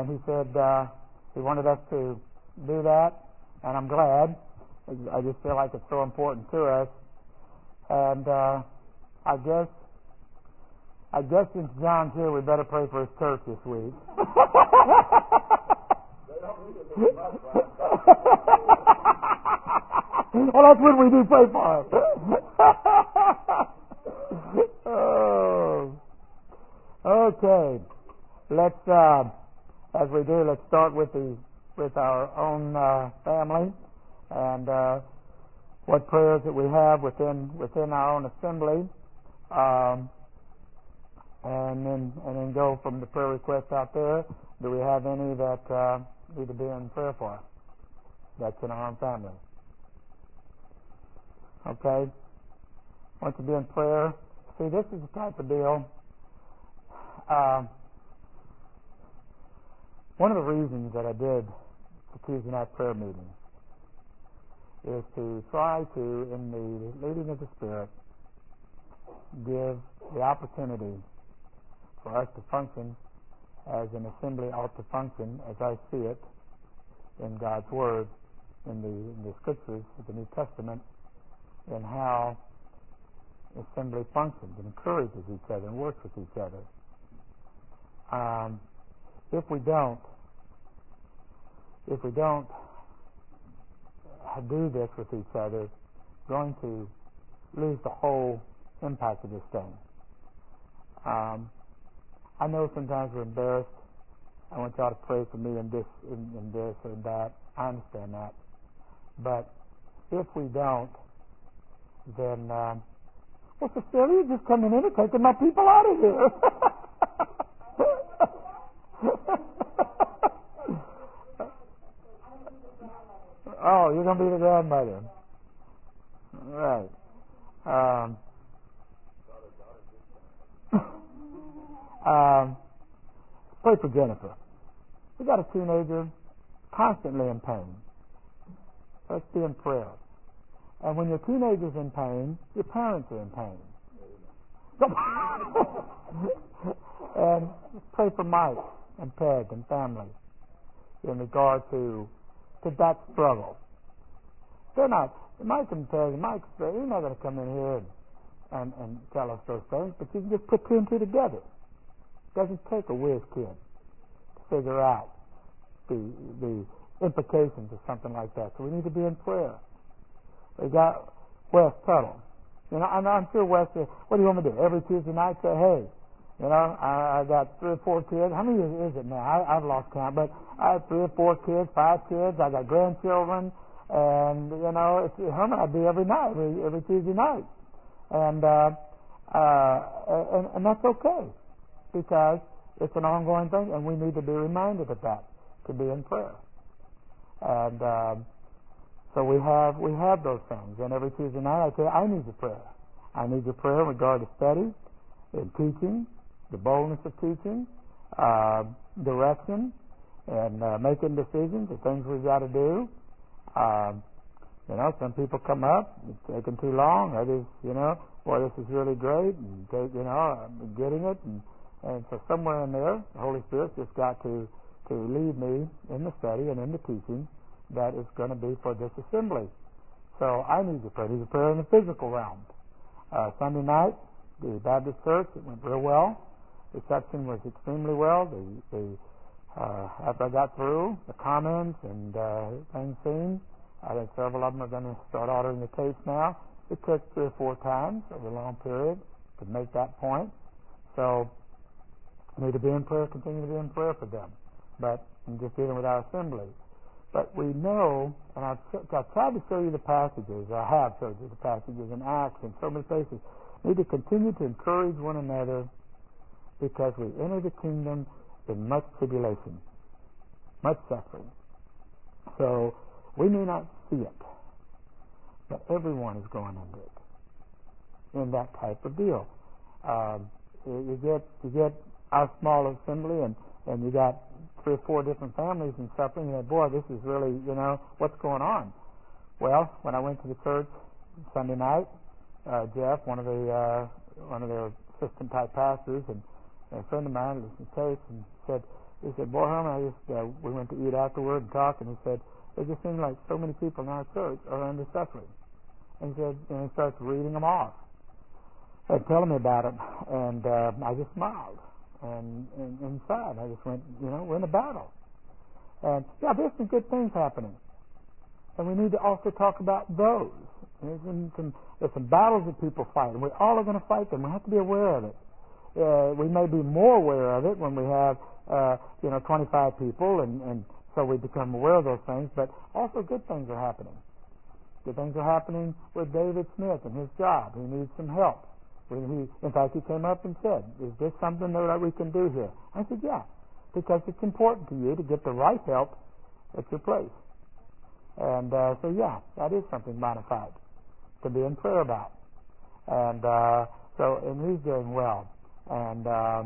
he said he wanted us to do that, and I'm glad. I just feel like it's so important to us. And I guess since John's here, we better pray for his church this week. Well, that's when we do pray for him. Oh. Okay. Let's, as we do, let's start with our own family and what prayers that we have within our own assembly, and then go from the prayer requests out there. Do we have any that need to be in prayer for? That's in our own family. Okay. Want to be in prayer? See, this is the type of deal. One of the reasons that I did the Tuesday night prayer meeting is to try to, in the leading of the Spirit, give the opportunity for us to function as an assembly ought to function, as I see it in God's Word, in the Scriptures of the New Testament, and how assembly functions and encourages each other and works with each other. If we don't do this with each other, we're going to lose the whole impact of this thing. I know sometimes we're embarrassed. I want y'all to pray for me in this or that. I understand that. But if we don't, then well, Cecilia, you're just coming in and taking my people out of here. Oh, you're going to be the grandmother. Right. Pray for Jennifer. We got a teenager constantly in pain. Let's be in prayer. And when your teenager's in pain, your parents are in pain. And pray for Mike and Peg and family in regard to that struggle. They're not, Mike and Peg, Mike's, you're not going to come in here and tell us those things, but you can just put two and two together. It doesn't take a whiz kid to figure out the implications of something like that. So we need to be in prayer. We got Wes Tuttle. You know, I'm sure Wes says, what do you want me to do? Every Tuesday night say, hey, you know, I got 3 or 4 kids. How many is it now? I've lost count, but I have 3 or 4 kids, 5 kids. I got grandchildren, and you know, it's Herman I do every night, every Tuesday night, and that's okay because it's an ongoing thing, and we need to be reminded of that to be in prayer, and so we have those things. And every Tuesday night I say, I need your prayer. I need your prayer in regard to study and teaching, the boldness of teaching, direction, and making decisions, the things we've got to do. You know, some people come up, it's taking too long. Others, you know, boy, this is really great, and you know, I'm getting it. And so somewhere in there, the Holy Spirit's just got to lead me in the study and in the teaching that is going to be for this assembly. So I need your prayer. I need your prayer in the physical realm. Sunday night, the Baptist church, it went real well. The reception was extremely well. After I got through, the comments and things seen, I think several of them are going to start ordering the tapes now. It took 3 or 4 times over a long period to make that point. So we need to be in prayer, continue to be in prayer for them. But I'm just dealing with our assembly. But we know, and I've tried to show you the passages, I have showed you the passages in Acts and so many places. We need to continue to encourage one another because we enter the kingdom in much tribulation, much suffering. So we may not see it, but everyone is going under it in that type of deal. You get our small assembly and you got 3 or 4 different families and suffering, and boy, this is really, you know, what's going on? Well, when I went to the church Sunday night, Jeff, one of their assistant type pastors, and a friend of mine listened to tapes and said, He said, boy, Herman, we went to eat afterward and talked, and he said, it just seems like so many people in our church are under suffering. And he said, and he starts reading them off and telling me about it, and I just smiled. And inside, I just went, we're in a battle. And, there's some good things happening. And we need to also talk about those. There's some battles that people fight, and we all are going to fight them. We have to be aware of it. We may be more aware of it when we have, 25 people, and so we become aware of those things, but also good things are happening. Good things are happening with David Smith and his job. He needs some help. In fact, he came up and said, is this something that we can do here? I said, yeah, because it's important to you to get the right help at your place. And that is something bona fide to be in prayer about. And and he's doing well. And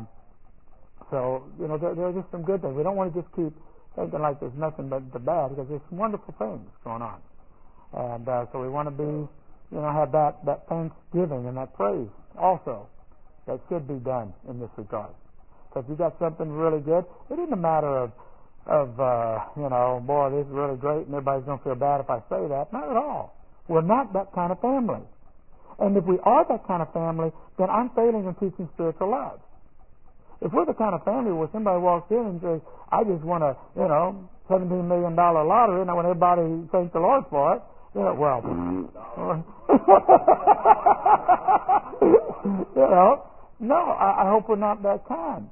there are just some good things. We don't want to just keep thinking like there's nothing but the bad, because there's some wonderful things going on. And so we want to be, have that thanksgiving and that praise also that should be done in this regard. So if you got something really good, it isn't a matter of boy, this is really great and everybody's going to feel bad if I say that. Not at all. We're not that kind of family. And if we are that kind of family, then I'm failing in teaching spiritual love. If we're the kind of family where somebody walks in and says, I just want a, $17 million lottery, and I want everybody to thank the Lord for it, no, I hope we're not that kind.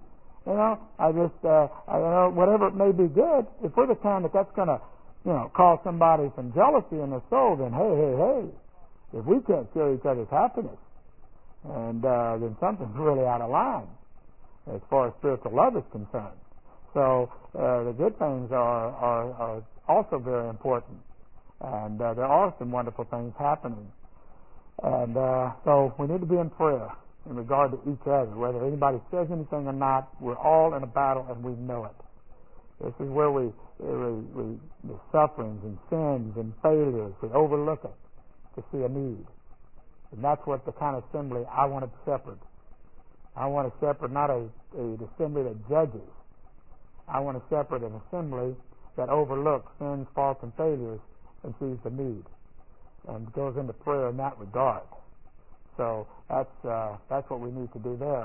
Whatever it may be good, if we're the kind that's going to, cause somebody some jealousy in their soul, then hey, if we can't share each other's happiness, and then something's really out of line as far as spiritual love is concerned. So the good things are also very important, and there are some wonderful things happening. And so we need to be in prayer in regard to each other. Whether anybody says anything or not, we're all in a battle and we know it. This is where the sufferings and sins and failures, we overlook it to see a need. And that's what the kind of assembly I want to shepherd. I want to shepherd not an assembly that judges. I want to shepherd an assembly that overlooks sins, faults, and failures and sees the need and goes into prayer in that regard. So that's what we need to do there.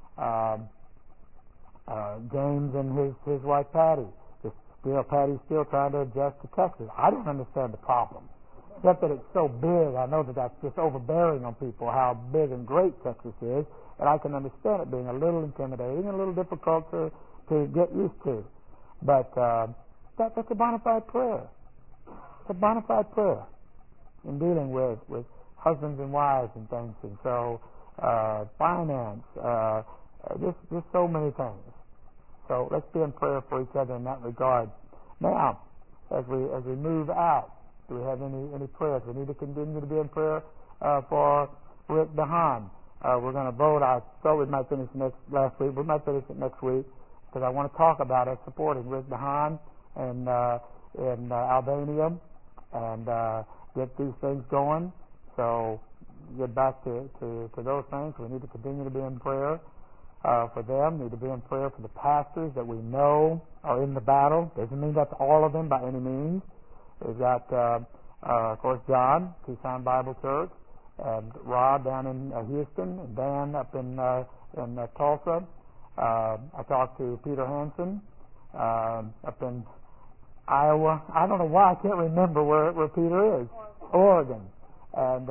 James and his wife Patty. Patty's still trying to adjust to Texas. I don't understand the problem. Except that it's so big, I know that's just overbearing on people, how big and great Texas is, and I can understand it being a little intimidating and a little difficult to get used to. But that's a bona fide prayer. It's a bona fide prayer in dealing with husbands and wives and things, and so finance, just so many things. So let's be in prayer for each other in that regard. Now, as we move out, do we have any prayers? We need to continue to be in prayer for Rick DeHaan. We're going to vote. I thought we might finish last week. We might finish it next week because I want to talk about us supporting Rick DeHaan in Albania and get these things going. So get back to those things. We need to continue to be in prayer for them. We need to be in prayer for the pastors that we know are in the battle. Doesn't mean that's all of them by any means. We've got, of course, John, Tucson Bible Church, and Rod down in Houston, and Dan up in Tulsa. I talked to Peter Hansen up in Iowa. I don't know why I can't remember where Peter is. Oregon. And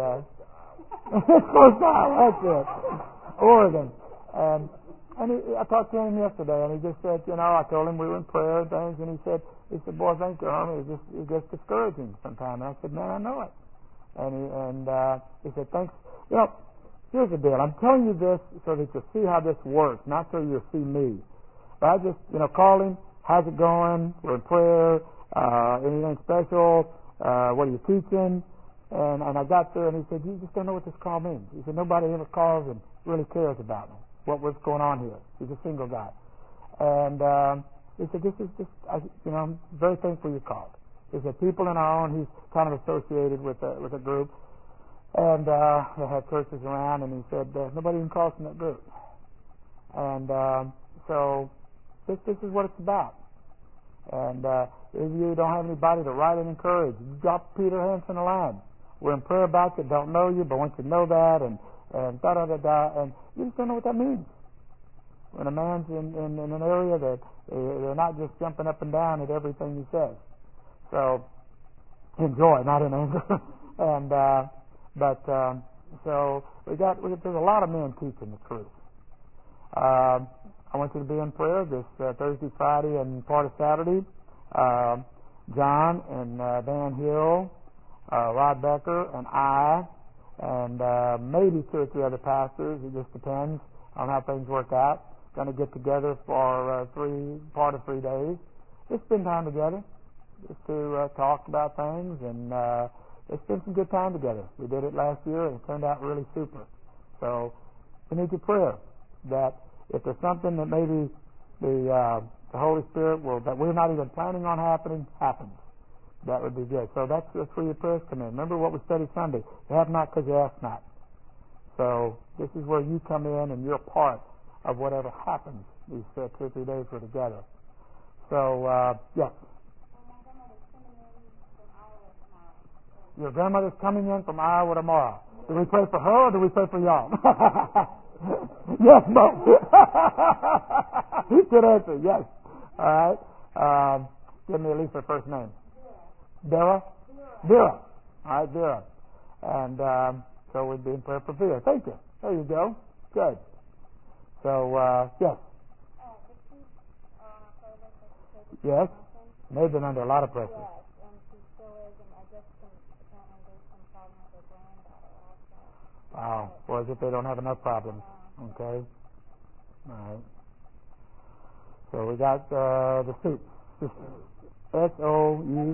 close by, that's it. Oregon. And I talked to him yesterday, and he just said, I told him we were in prayer and things, and he said, boy, thank you, Herman. It gets discouraging sometimes. And I said, man, I know it. And he said, thanks. Here's the deal. I'm telling you this so that you'll see how this works, not so you'll see me. But I just, called him. How's it going? We're in prayer. Anything special? What are you teaching? And I got there, and he said, you just don't know what this call means. He said, nobody ever calls and really cares about me, what's going on here. He's a single guy. And he said, this is just, I'm very thankful you called. He said, people in our own, he's kind of associated with a group, and they have churches around, and he said, nobody even calls from that group. And so This is what it's about. And if you don't have anybody to write and encourage, you drop Peter Hansen a line. We're in prayer about you, don't know you, but want you to know that, and da-da-da-da, and you just don't know what that means. When a man's in an area that they're not just jumping up and down at everything he says. So, in joy, not in anger. And, so there's a lot of men teaching the truth. I want you to be in prayer this Thursday, Friday, and part of Saturday. John and Van Hill, Rod Becker, and I, and maybe 2 or 3 other pastors. It just depends on how things work out. Going to get together for part of 3 days. Just spend time together, just to talk about things, and let's spend some good time together. We did it last year, and it turned out really super. So we need your prayer that if there's something that maybe the Holy Spirit will, that we're not even planning on happens, that would be good. So that's where your prayers come in. Remember what we studied Sunday. You have not because you ask not. So this is where you come in and you're part of whatever happens these 2 or 3 days we're together. So, yes. Your grandmother's coming in from Iowa tomorrow. Do we pray for her or do we pray for y'all? Yes, both. Good answer, yes. All right. Give me at least her first name. Vera? Vera. All right, Vera. And so we'd be in prayer for Vera. Thank you. There you go. Good. So, yes. Yes. They've been under a lot of pressure. Yes, and she still is, and I guess apparently there's some problem with her granddaughter also. Wow. Well, as if they don't have enough problems. Okay. All right. So we got the soup. S-O-U.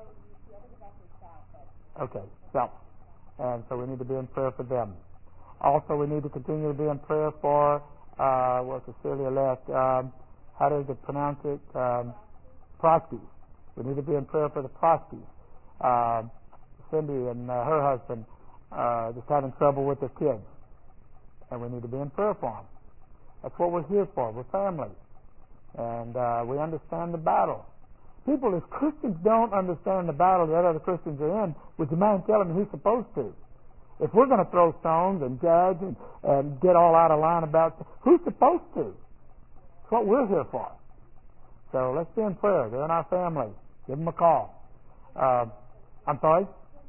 Okay. So, and so we need to be in prayer for them. Also, we need to continue to be in prayer for what Cecilia left. How does it pronounce it? Prosky. We need to be in prayer for the Proskys. Cindy and her husband just having trouble with their kids. And we need to be in prayer for them. That's what we're here for. We're family. And we understand the battle. People, if Christians don't understand the battle that other Christians are in, would you mind telling me who's supposed to? If we're going to throw stones and judge and get all out of line about who's supposed to? That's what we're here for. So let's be in prayer. They're in our family. Give them a call. I'm sorry?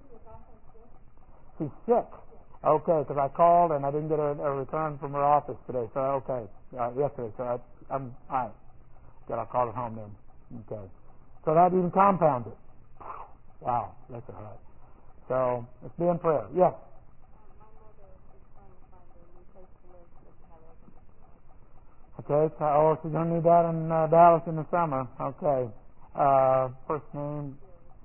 She's sick. Okay, because I called and I didn't get a return from her office today. So, okay. Yesterday. So I'm all right. Good, I'll call it home then. Okay. So that even compounds it. Wow. That's all right. So let's be in prayer. Yes? Okay, so she's going to need that in Dallas in the summer. Okay. First name,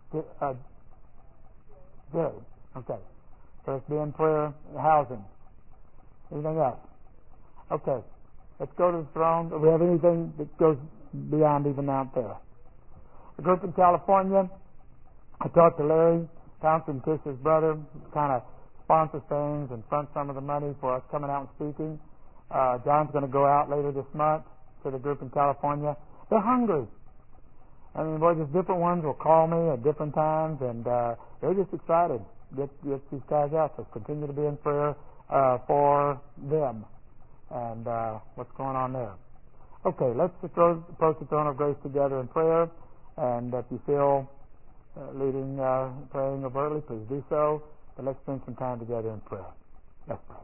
Jerry. Okay. So let's be in prayer, housing. Anything else? Okay. Let's go to the throne. Do we have anything that goes beyond even out there? The group in California, I talked to Larry Thompson, Kish's brother, kind of sponsor things and front some of the money for us coming out and speaking. John's going to go out later this month to the group in California. They're hungry. I mean, boy, just different ones will call me at different times, and they're just excited. Get these guys out. So continue to be in prayer for them and what's going on there. Okay, let's approach the throne of grace together in prayer. And if you feel leading, praying overtly, please do so. But let's spend some time together in prayer. Let's pray.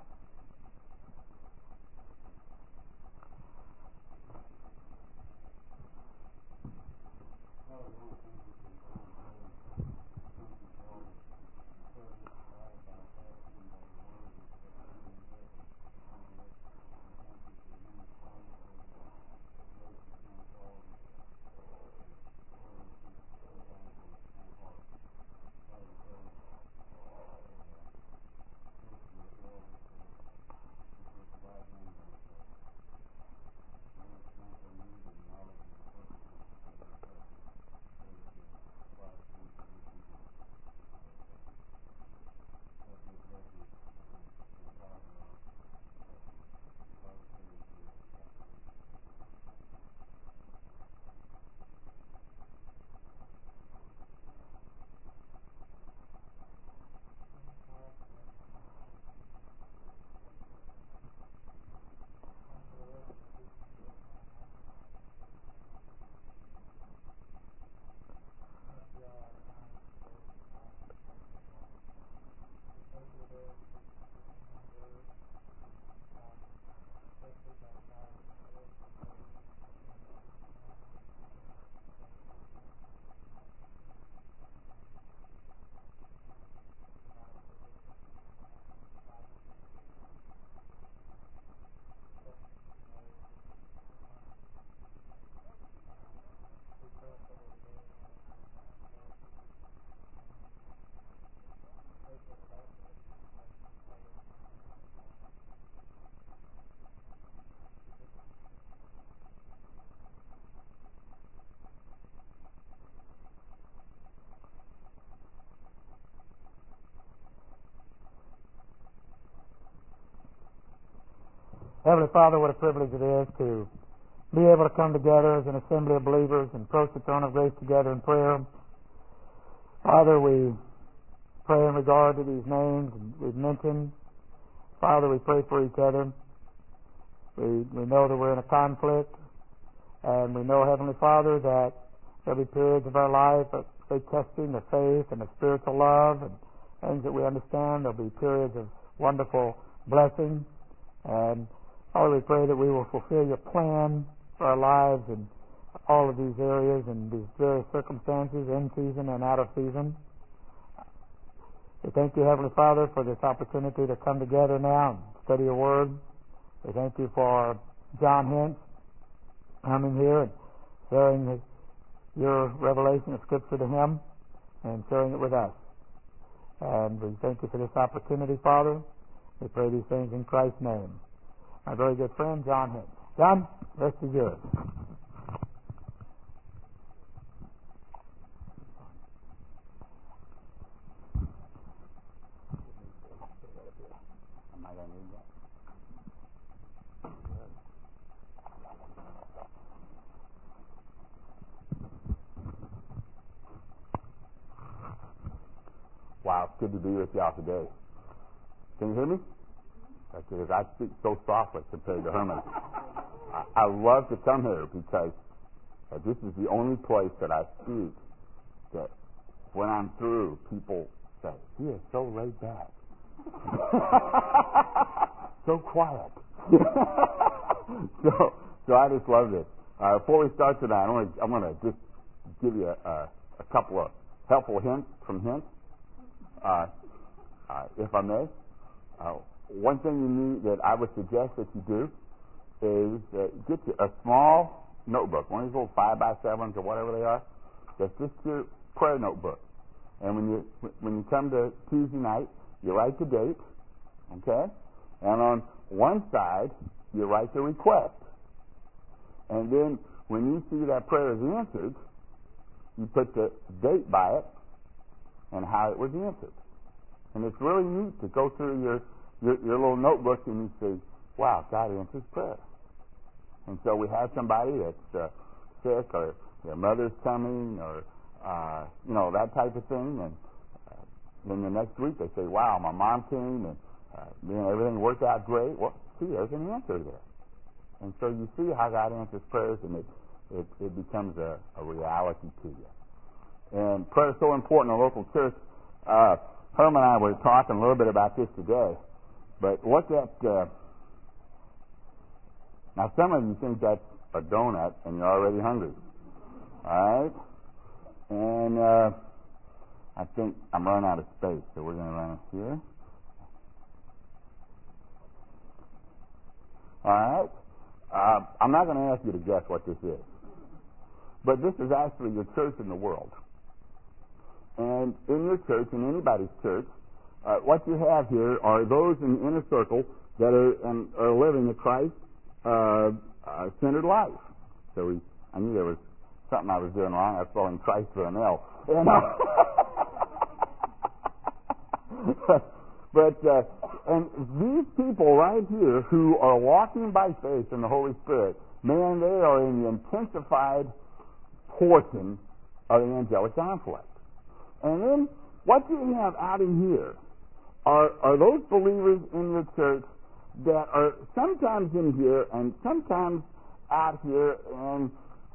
Heavenly Father, what a privilege it is to be able to come together as an assembly of believers and approach the throne of grace together in prayer. Father, we pray in regard to these names we've mentioned. Father, we pray for each other. We know that we're in a conflict, and we know, Heavenly Father, that there'll be periods of our life of testing the faith and the spiritual love and things that we understand. There'll be periods of wonderful blessing. And Father, we pray that we will fulfill your plan for our lives in all of these areas and these various circumstances, in season and out of season. We thank you, Heavenly Father, for this opportunity to come together now and study your word. We thank you for John Hintz coming here and sharing your revelation of Scripture to him and sharing it with us. And we thank you for this opportunity, Father. We pray these things in Christ's name. My very good friend, John Hintz. John, the rest is yours. Wow, it's good to be with y'all today. Can you hear me? Because I speak so softly compared to Herman. I love to come here because this is the only place that I speak that when I'm through, people say, he is so laid back. So quiet. so I just love this. Before we start tonight, I'm going to just give you a couple of helpful hints from Hints. If I may, one thing you need that I would suggest that you do is get you a small notebook, one of these little 5x7s or whatever they are. That's just your prayer notebook. And when you come to Tuesday night, you write the date, okay? And on one side, you write the request. And then when you see that prayer is answered, you put the date by it and how it was answered. And it's really neat to go through your little notebook and you say, wow, God answers prayer. And so we have somebody that's sick or their mother's coming or, that type of thing. And then the next week they say, wow, my mom came and everything worked out great. Well, see, there's an answer there. And so you see how God answers prayers and it becomes a reality to you. And prayer is so important in a local church. Herman and I were talking a little bit about this today. But look at... now, some of you think that's a donut and you're already hungry. All right? And I think I'm running out of space, so we're going to run it here. All right? I'm not going to ask you to guess what this is. But this is actually your church in the world. And in your church, in anybody's church, what you have here are those in the inner circle that are living a Christ-centered life. So I knew there was something I was doing wrong. I was spelling Christ with an L. And these people right here who are walking by faith in the Holy Spirit, man, they are in the intensified portion of the angelic conflict. And then what you have out in here are those believers in the church that are sometimes in here and sometimes out here, and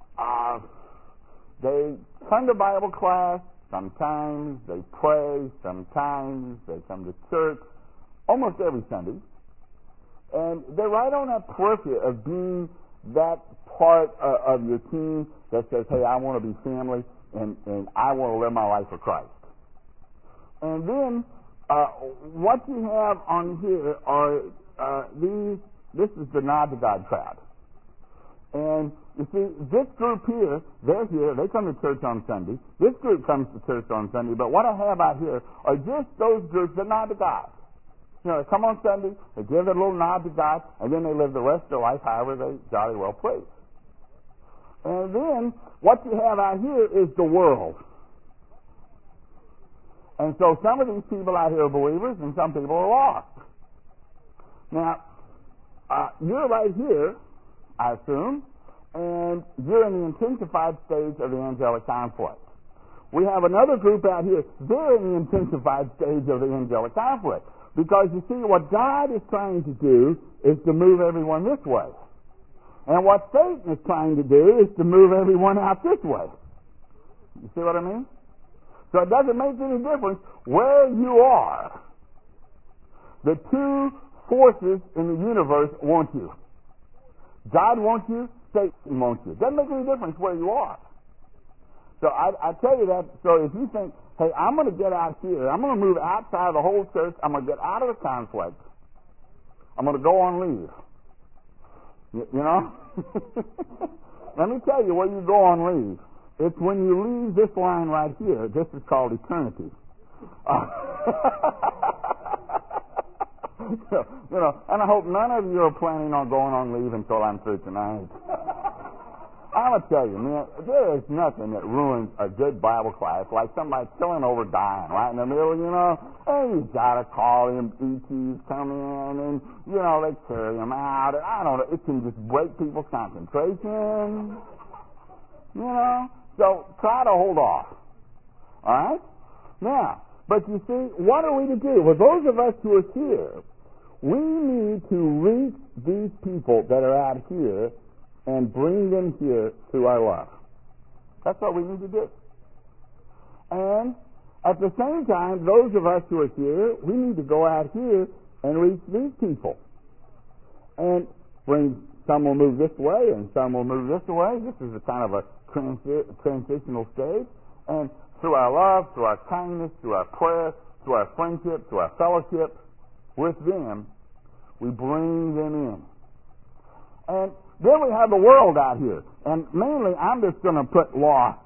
they come to Bible class, sometimes they pray, sometimes they come to church, almost every Sunday. And they're right on that periphery of being that part of your team that says, hey, I want to be family, and I want to live my life for Christ. And then what you have on here are this is the nod to God crowd. And you see, this group here, they're here, they come to church on Sunday. This group comes to church on Sunday. But what I have out here are just those groups that nod to God. You know, they come on Sunday, they give a little nod to God, and then they live the rest of their life however they jolly well please. And then what you have out here is the world. And so some of these people out here are believers and some people are lost. Now, you're right here, I assume, and you're in the intensified stage of the angelic conflict. We have another group out here. They're in the intensified stage of the angelic conflict. Because you see, what God is trying to do is to move everyone this way. And what Satan is trying to do is to move everyone out this way. You see what I mean? So it doesn't make any difference where you are. The two forces in the universe want you. God wants you, Satan wants you. It doesn't make any difference where you are. So I tell you that, so if you think, hey, I'm going to get out here, I'm going to move outside of the whole church, I'm going to get out of the conflict, I'm going to go on leave. You know? Let me tell you where you go on leave. It's when you leave this line right here. This is called eternity. You know, and I hope none of you are planning on going on leave until I'm through tonight. I'm going to tell you, man, there is nothing that ruins a good Bible class like somebody killing over dying right in the middle, you know. And you got to call them ETs come in and, you know, they carry them out. And I don't know, it can just break people's concentration, you know. So try to hold off. All right? Now, but you see, what are we to do? Well, those of us who are here, we need to reach these people that are out here and bring them here through our love. That's what we need to do. And at the same time, those of us who are here, we need to go out here and reach these people. And bring, some will move this way and some will move this way. This is a kind of a transitional stage. And through our love, through our kindness, through our prayer, through our friendship, through our fellowship with them, we bring them in. And then we have the world out here. And mainly, I'm just going to put lost.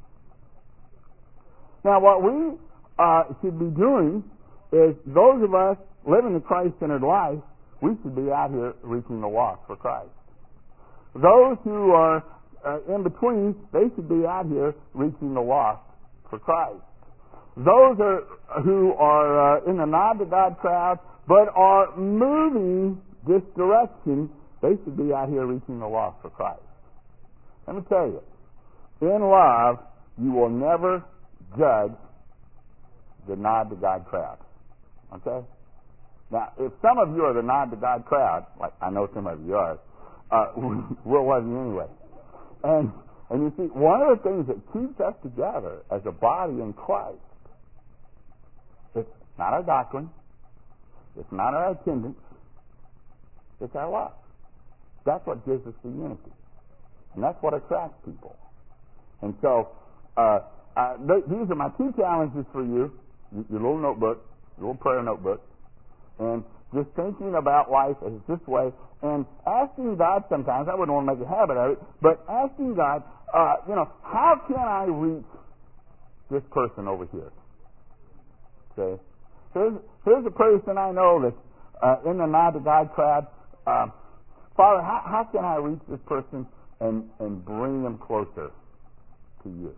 Now, what we should be doing is, those of us living a Christ-centered life, we should be out here reaching the lost for Christ. Those who are in between, they should be out here reaching the lost for Christ. Those who are in the nod to God crowd, but are moving this direction, they should be out here reaching the lost for Christ. Let me tell you, in love, you will never judge the nod to God crowd. Okay? Now, if some of you are the nod to God crowd, like I know some of you are, we'll love you anyway. And you see, one of the things that keeps us together as a body in Christ, it's not our doctrine, it's not our attendance, it's our love. That's what gives us the unity. And that's what attracts people. And so, these are my two challenges for you, your little notebook, your little prayer notebook, and just thinking about life as this way, and asking God sometimes, I wouldn't want to make a habit of it, but asking God, how can I reach this person over here? Okay? Here's a person I know that's in the nod to God crowd. Father, how can I reach this person and bring them closer to you?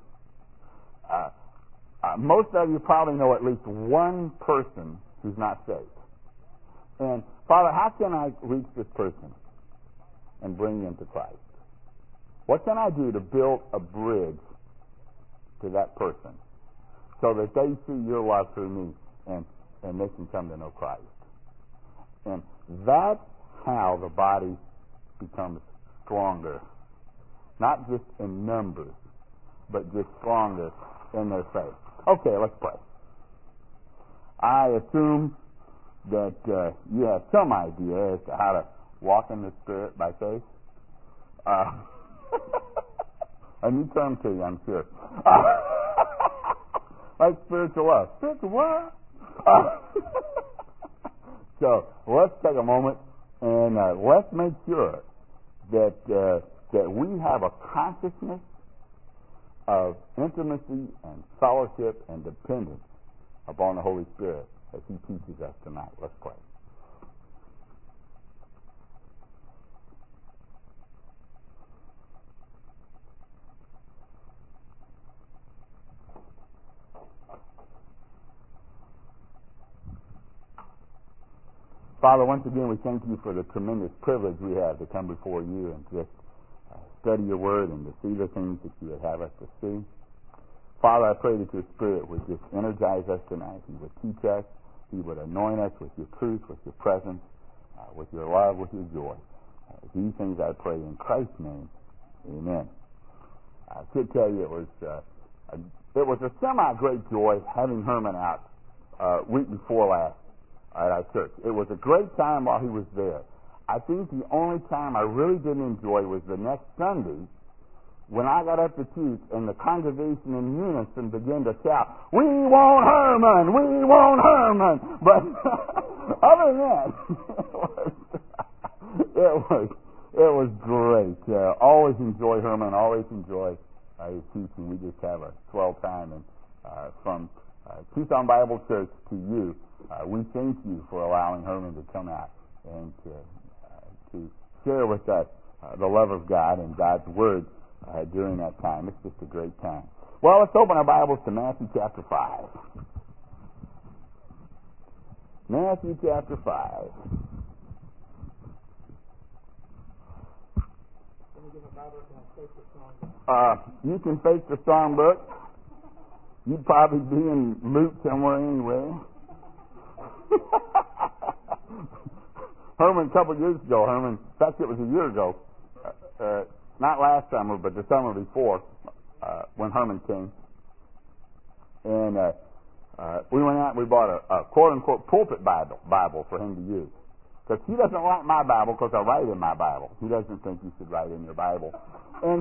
Most of you probably know at least one person who's not saved. And Father, how can I reach this person and bring them to Christ? What can I do to build a bridge to that person so that they see your love through me and they can come to know Christ? And that's how the body becomes stronger. Not just in numbers, but just stronger in their faith. Okay, let's pray. I assume that you have some idea as to how to walk in the Spirit by faith. A new term to you, I'm sure. Like spiritual love. Spiritual what? So let's take a moment and let's make sure that we have a consciousness of intimacy and fellowship and dependence upon the Holy Spirit as He teaches us tonight. Let's pray. Father, once again, we thank you for the tremendous privilege we have to come before you and just study your word and to see the things that you would have us to see. Father, I pray that your Spirit would just energize us tonight. He would teach us. He would anoint us with your truth, with your presence, with your love, with your joy. These things I pray in Christ's name. Amen. I should tell you it was a semi-great joy having Herman out week before last at our church. It was a great time while he was there. I think the only time I really didn't enjoy was the next Sunday when I got up to teach and the congregation in unison began to shout, "We want Herman! We want Herman!" But other than that, it was great. Always enjoy Herman. Always enjoy his teaching. We just have a swell time. And from Tucson Bible Church to you, we thank you for allowing Herman to come out and to share with us the love of God and God's Word during that time. It's just a great time. Well, let's open our Bibles to Matthew chapter 5. Matthew chapter 5. You can fake the songbook. You'd probably be in Luke somewhere anyway. Herman, a couple of years ago, in fact, it was a year ago, not last summer, but the summer before, when Herman came. And we went out and we bought a quote-unquote pulpit Bible for him to use. Because he doesn't like my Bible because I write in my Bible. He doesn't think you should write in your Bible. And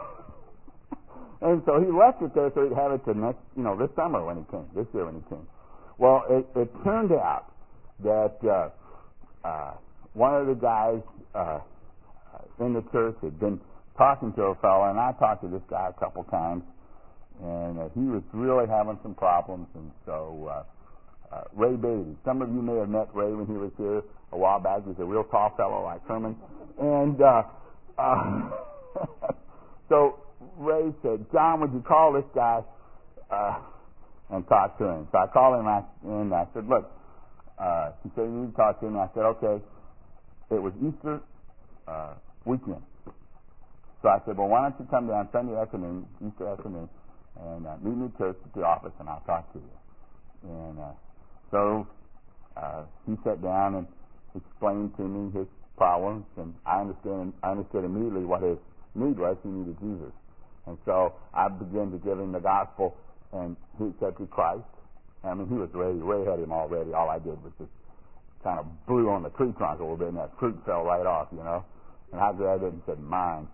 so he left it there so he'd have it this summer when he came, this year when he came. Well, it turned out that one of the guys in the church had been talking to a fellow, and I talked to this guy a couple times, and he was really having some problems, and so Ray Beatty, some of you may have met Ray when he was here a while back. He's a real tall fellow like Herman, and so Ray said, "John, would you call this guy and talk to him?" So I called him and I said, "Look," he said, "you need to talk to him." I said, "Okay." It was Easter weekend. So I said, "Well, why don't you come down Sunday afternoon, Easter afternoon, and meet me at church at the office, and I'll talk to you." And so he sat down and explained to me his problems, and I understood immediately what his need was. He needed Jesus. And so I began to give him the gospel, and he accepted Christ. I mean, he was ready. Ray had him already. All I did was just kind of blew on the tree trunk a little bit, and that fruit fell right off, And I grabbed it and said, "Mine."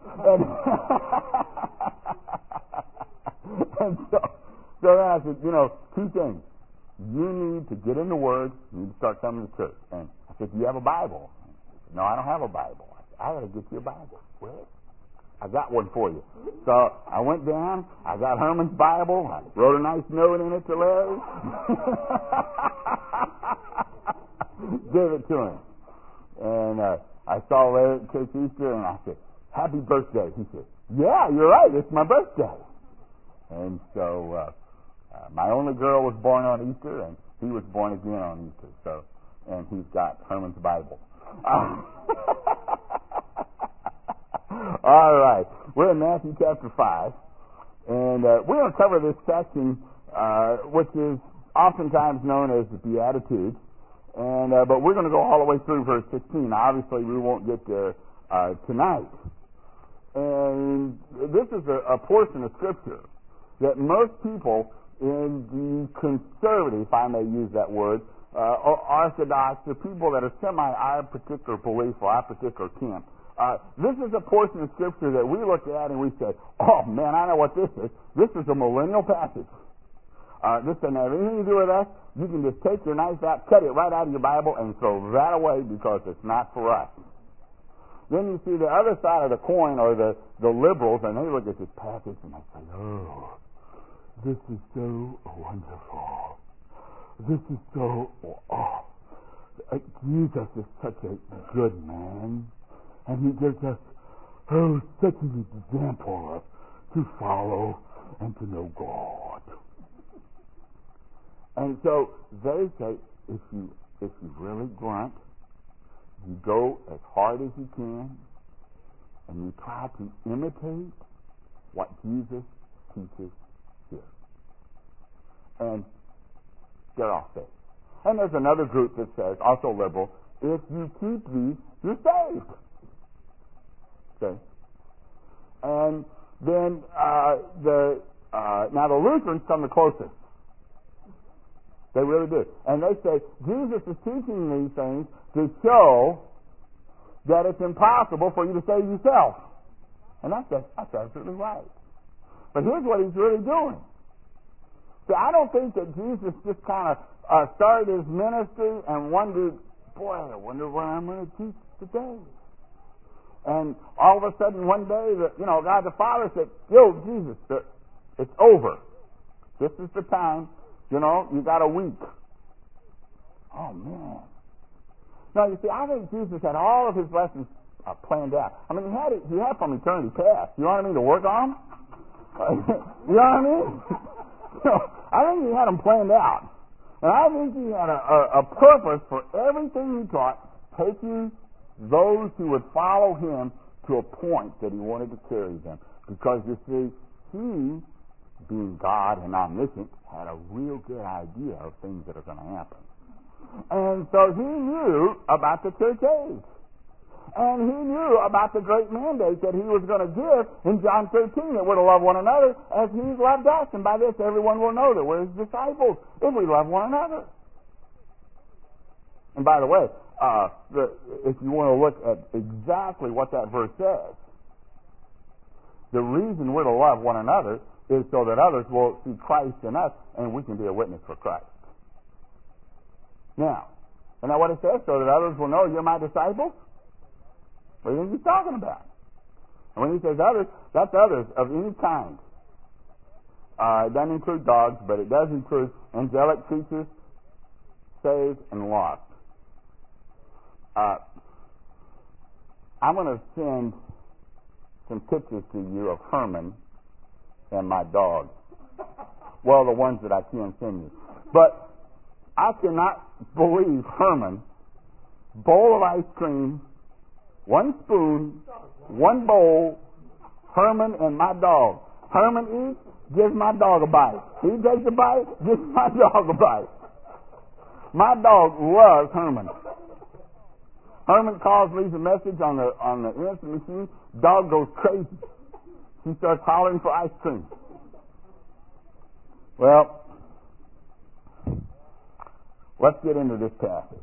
And so then I said, two things. You need to get in the Word. You need to start coming to church. And I said, "Do you have a Bible?" He said, "No, I don't have a Bible." I said, "I got to get you a Bible." "Well, I got one for you." So I went down, I got Herman's Bible, I wrote a nice note in it to Larry, gave it to him. And I saw Larry at church Easter, and I said, "Happy birthday." He said, "Yeah, you're right, it's my birthday." And so my only girl was born on Easter, and he was born again on Easter. So, and he's got Herman's Bible. All right, we're in Matthew chapter 5, and we're going to cover this section, which is oftentimes known as the Beatitudes, and but we're going to go all the way through verse 16. Obviously, we won't get there tonight. And this is a portion of Scripture that most people in the conservative, if I may use that word, or Orthodox, the people that are our particular belief or our particular camp, this is a portion of Scripture that we look at and we say, "Oh, man, I know what this is. This is a millennial passage. This doesn't have anything to do with us. You can just take your knife out, cut it right out of your Bible, and throw that away because it's not for us." Then you see the other side of the coin, or the liberals, and they look at this passage and they say, "Oh, this is so wonderful. This is so, Jesus is such a good man. And he gives us, such an example to follow and to know God." And so they say, if you really grunt you go as hard as you can, and you try to imitate what Jesus teaches here. And they're all saved. And there's another group that says, also liberal, if you keep these, you're saved. Okay? And then now the Lutherans come the closest. They really do. And they say, Jesus is teaching these things to show that it's impossible for you to save yourself. And that's absolutely right. But here's what he's really doing. See, I don't think that Jesus just kind of started his ministry and wondered, boy, I wonder what I'm going to teach today. And all of a sudden one day, God the Father said, yo, Jesus, it's over. This is the time. You got a week. Oh, man. Now, you see, I think Jesus had all of his lessons planned out. I mean, he had from eternity past. You know what I mean? To work on them? You know what I mean? I think he had them planned out. And I think he had a purpose for everything he taught, taking those who would follow him to a point that he wanted to carry them. Because, you see, he, being God and omniscient, had a real good idea of things that are going to happen. And so he knew about the church age. And he knew about the great mandate that he was going to give in John 13, that we're to love one another as he's loved us. And by this everyone will know that we're his disciples, if we love one another. And by the way, if you want to look at exactly what that verse says, the reason we're to love one another is so that others will see Christ in us and we can be a witness for Christ. Now, isn't that what it says? So that others will know you're my disciples? What do you think he's talking about? And when he says others, that's others of any kind. It doesn't include dogs, but it does include angelic creatures, saved and lost. I'm going to send some pictures to you of Herman and my dog. Well, the ones that I can send you. But I cannot believe Herman, bowl of ice cream, one spoon, one bowl, Herman and my dog. Herman eats, gives my dog a bite. He takes a bite, gives my dog a bite. My dog loves Herman. Herman calls, leaves a message on the instant machine. Dog goes crazy. She starts hollering for ice cream. Well, let's get into this passage.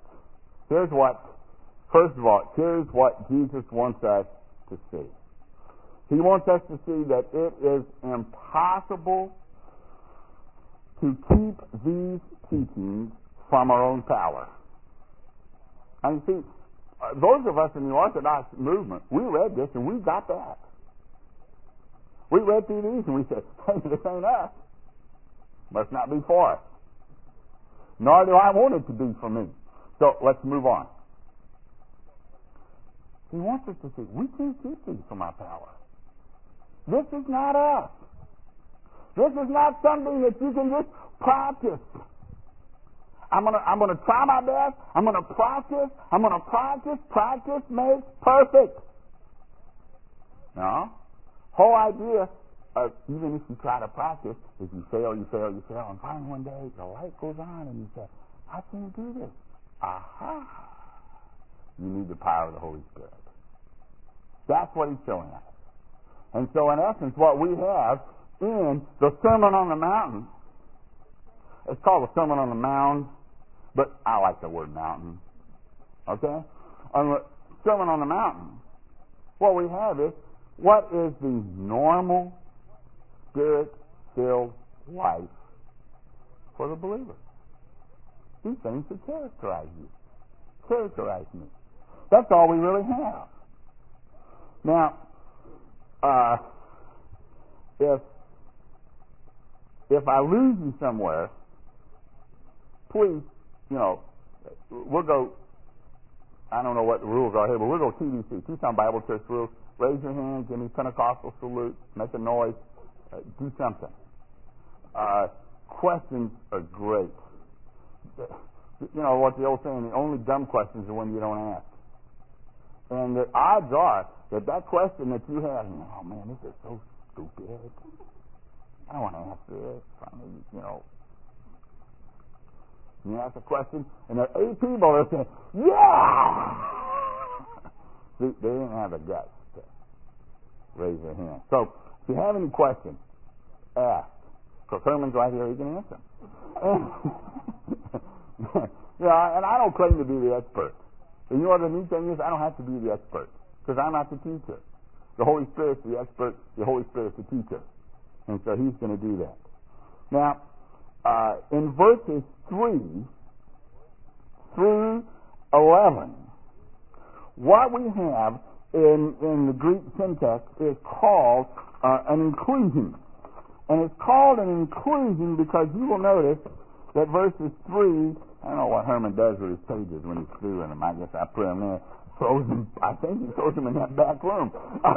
First of all, here's what Jesus wants us to see. He wants us to see that it is impossible to keep these teachings from our own power. And you see, those of us in the Orthodox movement, we read this and we got that. We read through these and we said, hey, this ain't us. Must not be for us. Nor do I want it to be for me. So let's move on. He wants us to see, we can't keep these from our power. This is not us. This is not something that you can just practice. I'm gonna try my best. I'm gonna practice. Practice makes perfect. No. Whole idea of even if you try to practice, if you fail, and finally one day the light goes on and you say, I can't do this. Aha. You need the power of the Holy Spirit. That's what he's showing us. And so in essence what we have in the Sermon on the Mountain, it's called the Sermon on the Mound, but I like the word mountain. Okay? On the Sermon on the Mountain, what we have is, what is the normal Spirit-filled life for the believer? These things that characterize you. Characterize me. That's all we really have. Now, if I lose you somewhere, please, we'll go, I don't know what the rules are here, but we'll go TBC, Tucson Bible Church rules. Raise your hand, give me Pentecostal salute, make a noise, do something. Questions are great. You know what the old saying, the only dumb questions are when you don't ask. And the odds are that that question that you have, oh man, this is so stupid. I don't want to answer this. I mean, you ask a question, and there are 8 people that are saying, yeah! See, they didn't have the guts to raise their hand. So, if you have any questions, ask. So Herman's right here, he can answer them. And I don't claim to be the expert. And you know what the neat thing is? I don't have to be the expert, because I'm not the teacher. The Holy Spirit's the expert, the Holy Spirit's the teacher. And so he's going to do that. Now, in verses 3 through 11, what we have in the Greek syntax is called an inclusion. And it's called an inclusion because you will notice that verses 3, I don't know what Herman does with his pages when he's through in them. I guess I put them there, throws them, I think he throws them in that back room.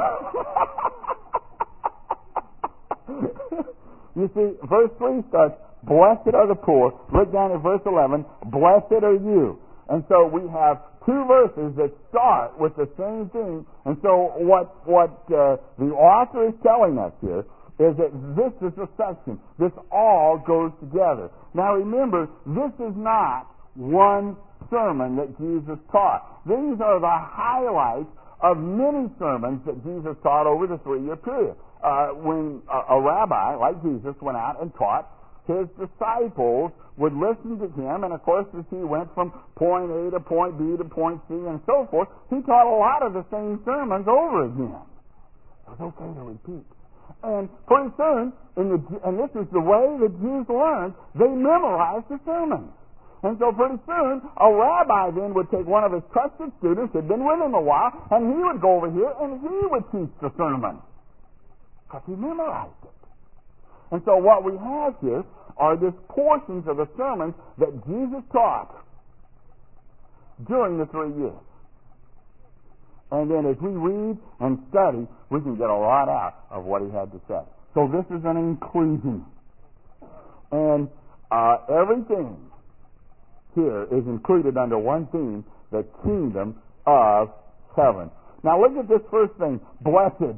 You see, verse 3 starts, blessed are the poor. Look down at verse 11, blessed are you. And so we have 2 verses that start with the same thing. And so what the author is telling us here is that this is a section. This all goes together. Now remember, this is not one sermon that Jesus taught. These are the highlights of many sermons that Jesus taught over the 3-year period. When a rabbi like Jesus went out and taught, his disciples would listen to him, and of course as he went from point A to point B to point C and so forth, he taught a lot of the same sermons over again. It was okay to repeat. And pretty soon, and this is the way the Jews learned, they memorized the sermons. And so pretty soon, a rabbi then would take one of his trusted students who had been with him a while, and he would go over here and he would teach the sermon. Because he memorized it. And so what we have here are these portions of the sermons that Jesus taught during the 3 years. And then as we read and study, we can get a lot out of what he had to say. So this is an inclusion. And everything here is included under one theme, the kingdom of heaven. Now look at this first thing, blessed.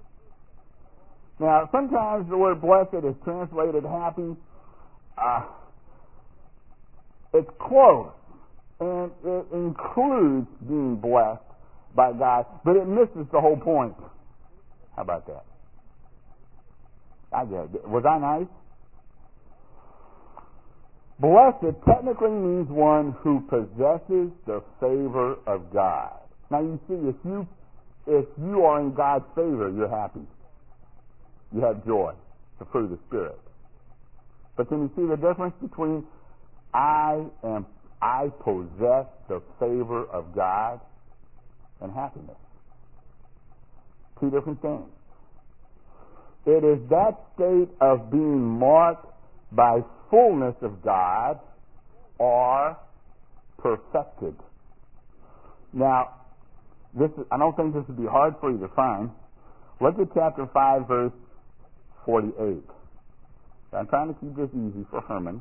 Now sometimes the word blessed is translated happy. It's close, and it includes being blessed by God, but it misses the whole point. How about that? I get it. Was I nice? Blessed technically means one who possesses the favor of God. Now you see, if you are in God's favor, you're happy. You have joy, the fruit of the Spirit. But can you see the difference between I possess the favor of God and happiness? 2 different things. It is that state of being marked by fullness of God or perfected. Now, I don't think this would be hard for you to find. Look at chapter 5, verse 48. I'm trying to keep this easy for Herman.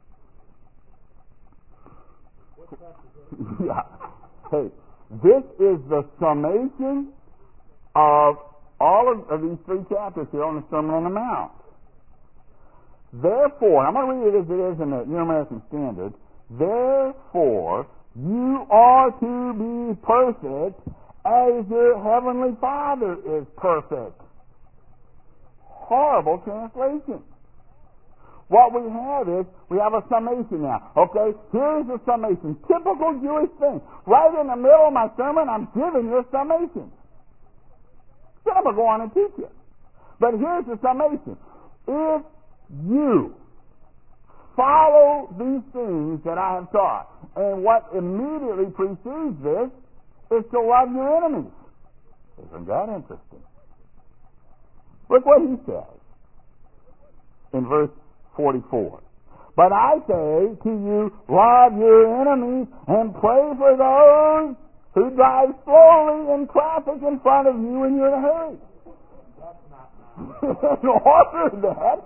Yeah. Hey, this is the summation of all of these 3 chapters here on the Sermon on the Mount. Therefore, I'm going to read it as it is in the New American Standard. Therefore, you are to be perfect as your heavenly Father is perfect. Horrible translation. What we have is, we have a summation now. Okay, here's the summation. Typical Jewish thing. Right in the middle of my sermon, I'm giving you a summation. Then I'm going to go on and teach you. But here's the summation. If you follow these things that I have taught, and what immediately precedes this is to love your enemies. Isn't that interesting? Look what he says in verse 44. But I say to you, love your enemies and pray for those who drive slowly in traffic in front of you when you're in a hurry. That's not nice. In order that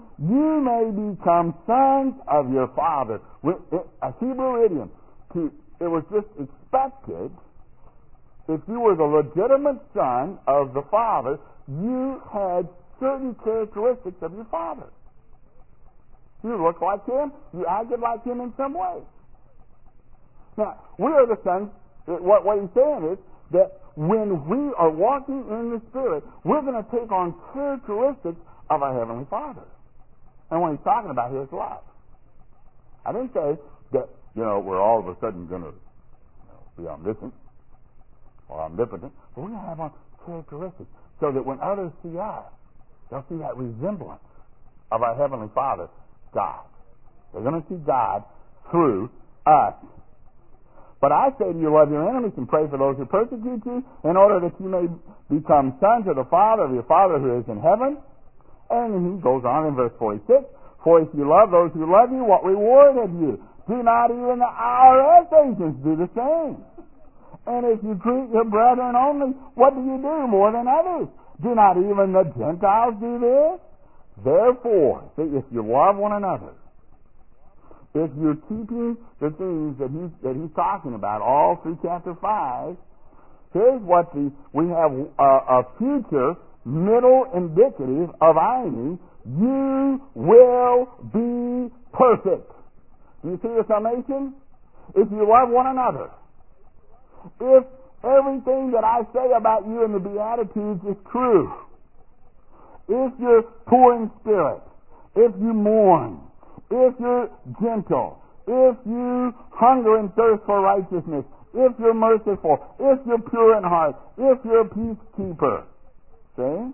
you may become sons of your Father. A Hebrew idiom. It was just expected. If you were the legitimate son of the Father, you had certain characteristics of your father. You looked like him. You acted like him in some way. Now, we are the sons. What he's saying is that when we are walking in the Spirit, we're going to take on characteristics of our Heavenly Father. And what he's talking about here is love. I didn't say that, we're all of a sudden going to be omniscient or omnipotent, but we're going to have on characteristics so that when others see us, they'll see that resemblance of our Heavenly Father, God. They're going to see God through us. But I say to you, love your enemies and pray for those who persecute you, in order that you may become sons of the Father of your Father who is in heaven. And he goes on in verse 46, for if you love those who love you, what reward have you? Do not even the IRS agents do the same? And if you treat your brethren only, what do you do more than others? Do not even the Gentiles do this? Therefore, see, if you love one another, if you're keeping the things that he's talking about all through chapter 5, here's what we have a future middle indicative of irony. You will be perfect. Do you see the summation? If you love one another, if everything that I say about you in the Beatitudes is true, if you're poor in spirit, if you mourn, if you're gentle, if you hunger and thirst for righteousness, if you're merciful, if you're pure in heart, if you're a peacekeeper, see?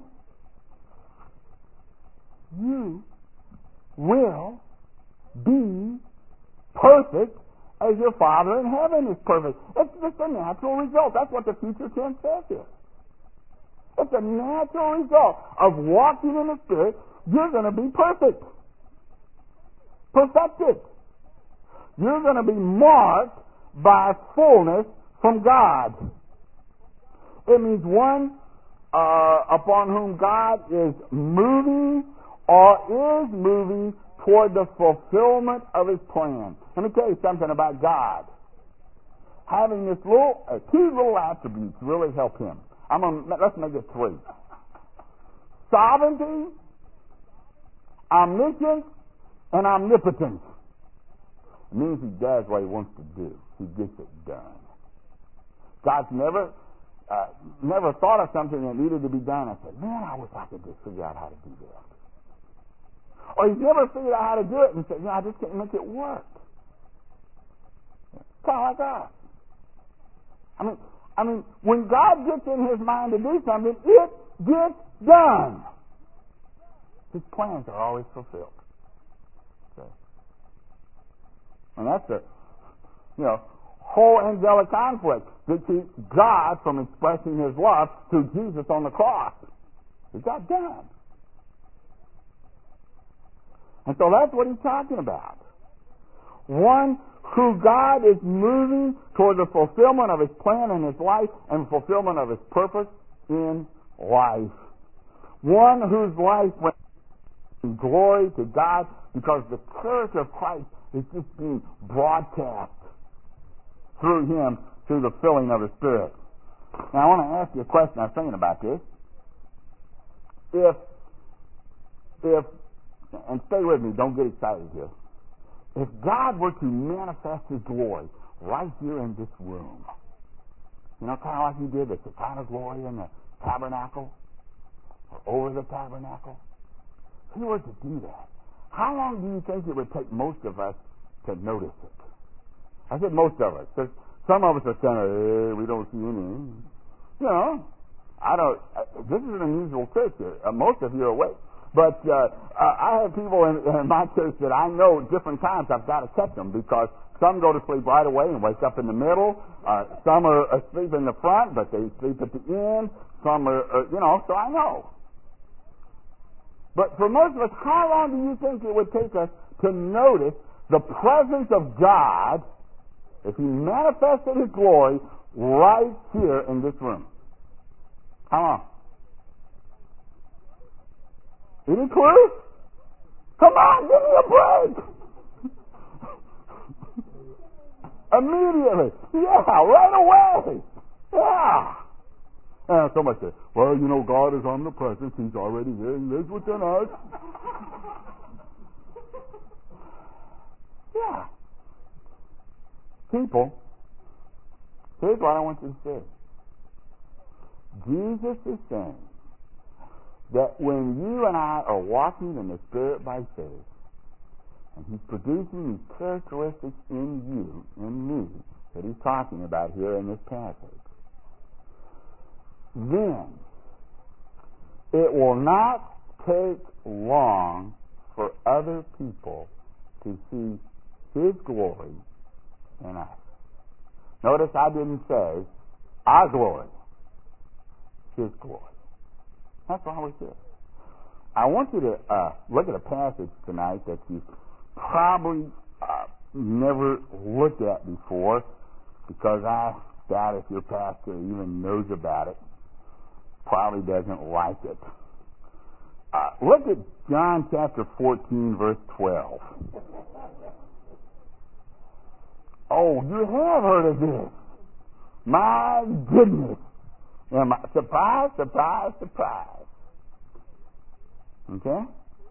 You will be perfect as your Father in heaven is perfect. It's just a natural result. That's what the future tense says here. It's a natural result of walking in the Spirit. You're going to be perfect. Perfected. You're going to be marked by fullness from God. It means one upon whom God is moving or is moving toward the fulfillment of His plan. Let me tell you something about God. Having this two little attributes really help Him. Let's make it three. Sovereignty, omniscience, and omnipotence. It means He does what He wants to do. He gets it done. God's never thought of something that needed to be done and said, man, I wish I could just figure out how to do that. Or He's never figured out how to do it and said, I just can't make it work. Kind of like us. I mean, when God gets in His mind to do something, it gets done. His plans are always fulfilled. Okay. And that's the, whole angelic conflict that keeps God from expressing His love through Jesus on the cross. It got done. And so that's what He's talking about. One who God is moving toward the fulfillment of His plan in His life and fulfillment of His purpose in life. One whose life went in glory to God because the character of Christ is just being broadcast through Him, through the filling of the Spirit. Now I want to ask you a question. I was thinking about this. If and stay with me, don't get excited here. If God were to manifest His glory right here in this room, kind of like He did the Shekinah glory in the tabernacle, or over the tabernacle, if He were to do that, how long do you think it would take most of us to notice it? I said most of us, because some of us are kind of, we don't see any. This is an unusual church here. Most of you are awake. But I have people in my church that I know at different times I've got to catch them because some go to sleep right away and wake up in the middle. Some are asleep in the front, but they sleep at the end. Some are, so I know. But for most of us, how long do you think it would take us to notice the presence of God if He manifested His glory right here in this room? How long? Any clue? Come on, give me a break. Immediately. Yeah, right away. Yeah. And somebody says, well, you know, God is omnipresent. He's already here. He lives within us. Yeah. People, here's what I want you to see. Jesus is saying that when you and I are walking in the Spirit by faith, and He's producing these characteristics in you, in me, that He's talking about here in this passage, then it will not take long for other people to see His glory in us. Notice I didn't say our glory, His glory. That's why we're here. I want you to look at a passage tonight that you probably never looked at before, because I doubt if your pastor even knows about it. Probably doesn't like it. Look at John chapter 14, verse 12. Oh, you have heard of this. My goodness. Surprise, surprise, surprise. Okay?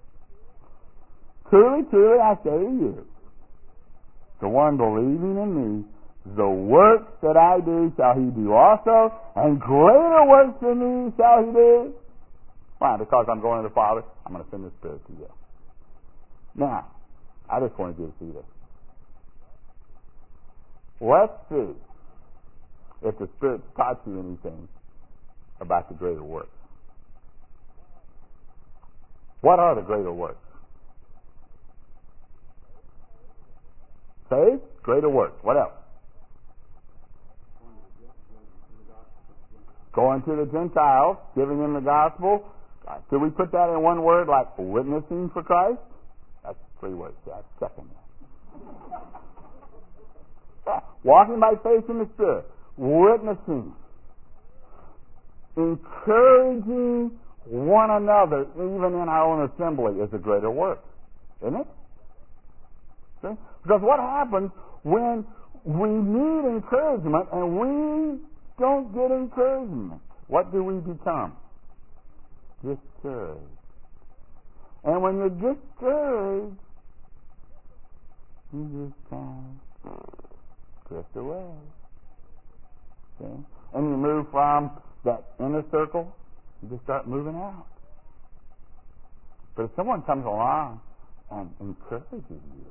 Truly, truly, I say to you, the one believing in me, the works that I do shall he do also, and greater works than me shall he do. Why? Because I'm going to the Father, I'm going to send the Spirit to you. Now, I just wanted you to see this. Let's see if the Spirit taught you anything about the greater works. What are the greater works? Faith, greater works. What else? Going to the Gentiles, giving them the gospel. Did we put that in one word, like witnessing for Christ? That's 3 words. That's second. Yeah. Walking by faith in the Spirit. Witnessing. Encouraging one another, even in our own assembly, is a greater work. Isn't it? See? Because what happens when we need encouragement and we don't get encouragement? What do we become? Discouraged. And when you're discouraged, you just kind of drift away. See? And you move from that inner circle, you just start moving out. But if someone comes along and encourages you,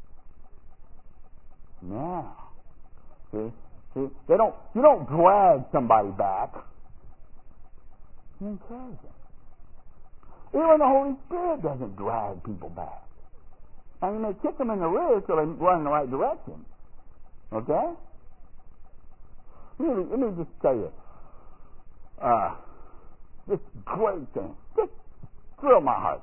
now, see, you don't drag somebody back. You encourage them. Even the Holy Spirit doesn't drag people back. Now, you may kick them in the rear till they run in the right direction. Okay? Let me just tell you this great thing. Just thrilled my heart.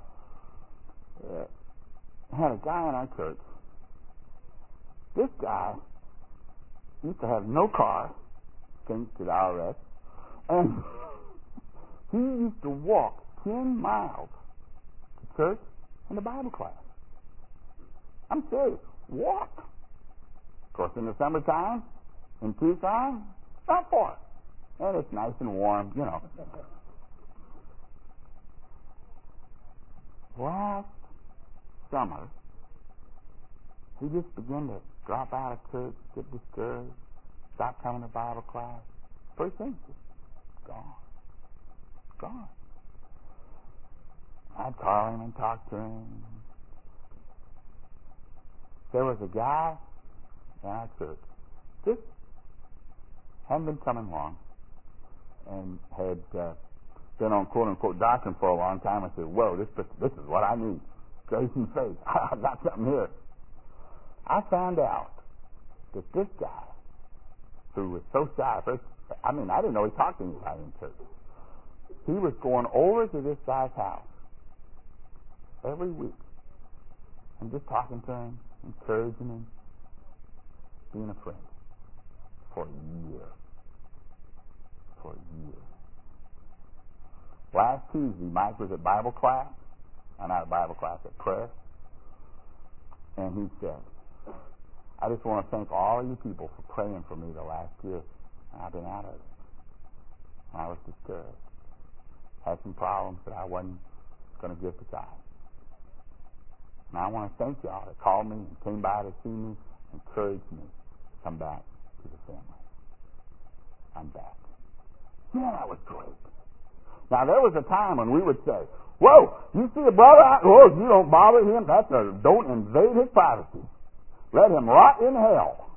I had a guy in our church. This guy used to have no car, thanks to the IRS, and he used to walk 10 miles to church and the Bible class. I'm serious. Walk. Of course, in the summertime, in Tucson, not far. And it's nice and warm, you know. Last summer, he just began to drop out of church, get discouraged, stop coming to Bible class. First thing, just gone. I'd call him and talk to him. There was a guy in our church, just hadn't been coming long, and had been on quote-unquote doctrine for a long time. I said, whoa, this is what I need. Grace and faith. I got something here. I found out that this guy, who was so shy, I didn't know he talked to anybody in church. He was going over to this guy's house every week and just talking to him, encouraging him, being a friend for a year. Last Tuesday, Mike was at Bible class, not at Bible class, at prayer, and he said, I just want to thank all of you people for praying for me the last year. And I've been out of it. I was discouraged. Had some problems that I wasn't going to give to God. And I want to thank y'all that called me and came by to see me, encouraged me to come back to the family. I'm back. Yeah, that was great. Now, there was a time when we would say, whoa, you see a brother out the road, you don't bother him, don't invade his privacy. Let him rot in hell.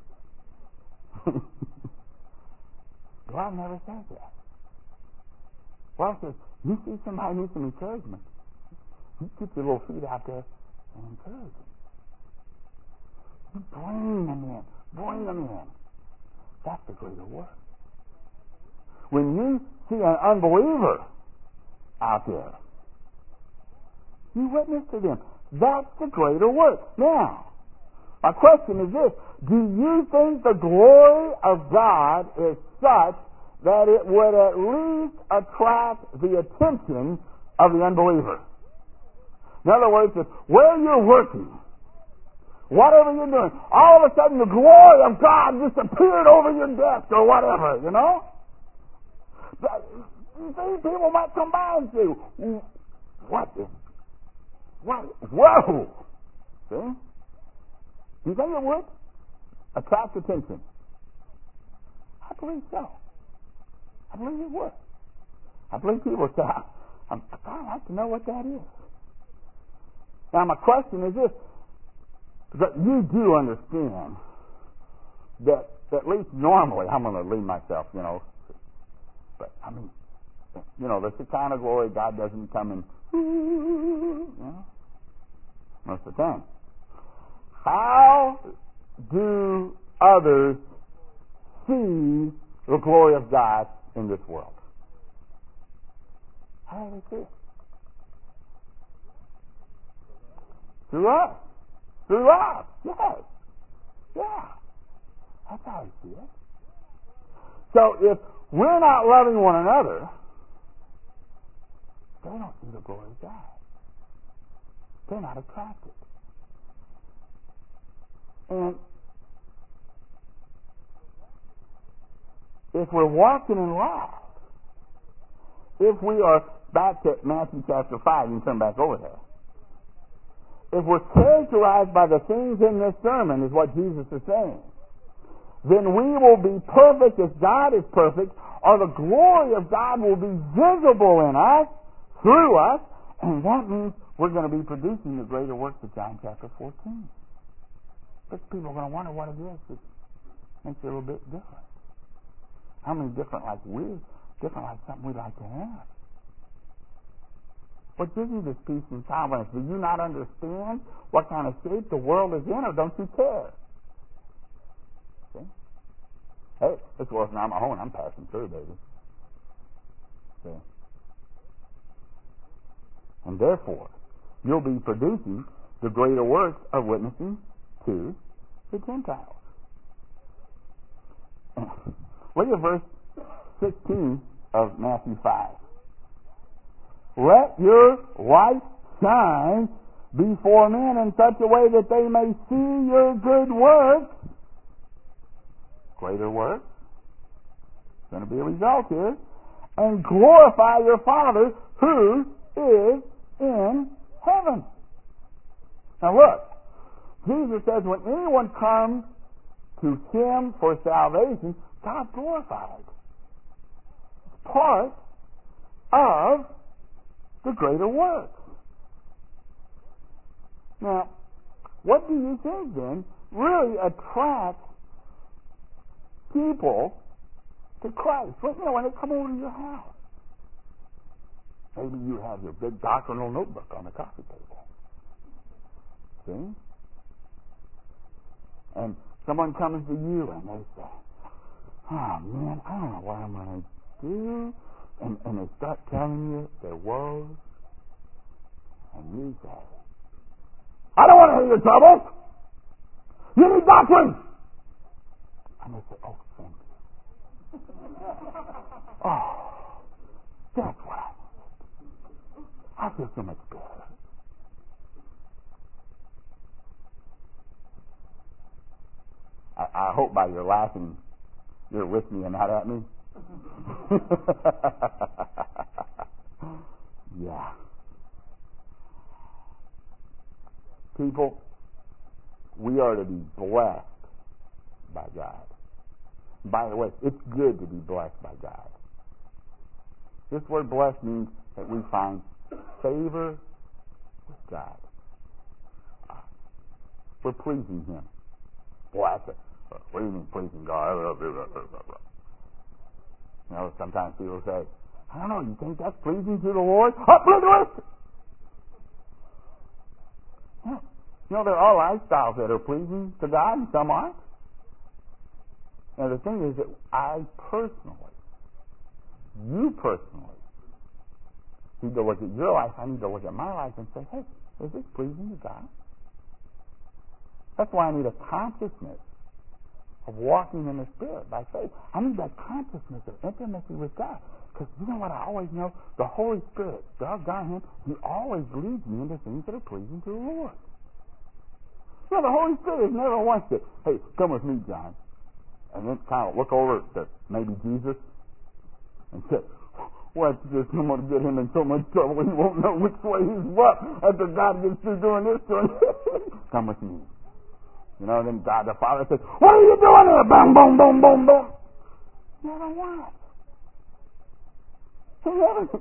God never says that. God says, you see somebody needs some encouragement, you keep your little feet out there and encourage them. You bring them in. Bring them in. That's the greater work. When you see an unbeliever out there, you witness to them. That's the greater work. Now, my question is this. Do you think the glory of God is such that it would at least attract the attention of the unbeliever? In other words, if where you're working, whatever you're doing, all of a sudden the glory of God just appeared over your desk or whatever, you know? People might come by and say, what? Whoa! See? Do you think it would attract attention? I believe so. I believe it would. I believe people say, I'd like to know what that is. Now, my question is this. Because you do understand that at least normally, I'm going to leave myself, you know, but I mean, you know, the Shekinah glory, God doesn't come in, you know, most of the time. How do others see the glory of God in this world? How do they see it? Through us. Through us. Yes. Yeah. That's how they see it. So if we're not loving one another, they don't see the glory of God. They're not attracted. And if we're walking in love, if we are back to Matthew chapter 5, you can turn back over there. If we're characterized by the things in this sermon, is what Jesus is saying, then we will be perfect as God is perfect, or the glory of God will be visible in us, through us, and that means we're going to be producing the greater works of John chapter 14. But people are going to wonder what it is that makes it a little bit different. How many different like something we'd like to have? What gives you this peace and confidence? Do you not understand what kind of shape the world is in, or don't you care? See? Hey, this world's not my home. I'm passing through, baby. See? And therefore, you'll be producing the greater works of witnessing to the Gentiles. Look at verse 16 of Matthew 5. Let your light shine before men in such a way that they may see your good works. Greater works. Going to be a result here. And glorify your Father who is in heaven. Now look. Jesus says when anyone comes to Him for salvation, God's glorified. It's part of the greater works. Now, what do you think then really attracts people to Christ? Well, you know, when they come over to your house, maybe you have your big doctrinal notebook on the coffee table. See? And someone comes to you and they say, oh man, I don't know what I'm going to do. And they start telling you their woes. And you say, I don't want to hear your troubles. You need doctrine. And they say, oh, thank you. Oh, that's what I need. I feel so much better. I hope by your laughing, you're with me and not at me. Yeah. People, we are to be blessed by God. By the way, it's good to be blessed by God. This word blessed means that we find favor with God. We're pleasing Him. Boy, what do you mean pleasing God? You know, sometimes people say, I don't know, you think that's pleasing to the Lord? Listen. You know, there are lifestyles that are pleasing to God and some aren't. Now, the thing is that you personally, need to look at your life, I need to look at my life and say, hey, is this pleasing to God? That's why I need a consciousness of walking in the Spirit by faith. I need that consciousness of intimacy with God. Because you know what I always know? The Holy Spirit, doggone Him, He always leads me into things that are pleasing to the Lord. You know, the Holy Spirit has never once said, hey, come with me, John. And then kind of look over to maybe Jesus and say, what's this? I'm going to get him in so much trouble he won't know which way he's what after God gets through doing this to him. Come with me. You know, then God the Father says, what are you doing here? Boom, boom, boom, boom, boom. Never once. He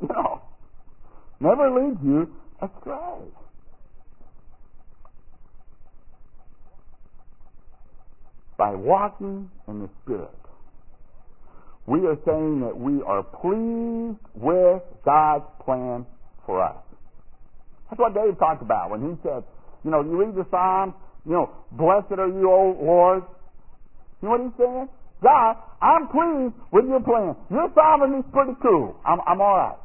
never leads you astray. By walking in the Spirit, we are saying that we are pleased with God's plan for us. That's what Dave talked about when he said, you know, you read the Psalms, you know, blessed are you, O Lord. You know what he's saying? God, I'm pleased with your plan. Your sovereignty is pretty cool. I'm all right.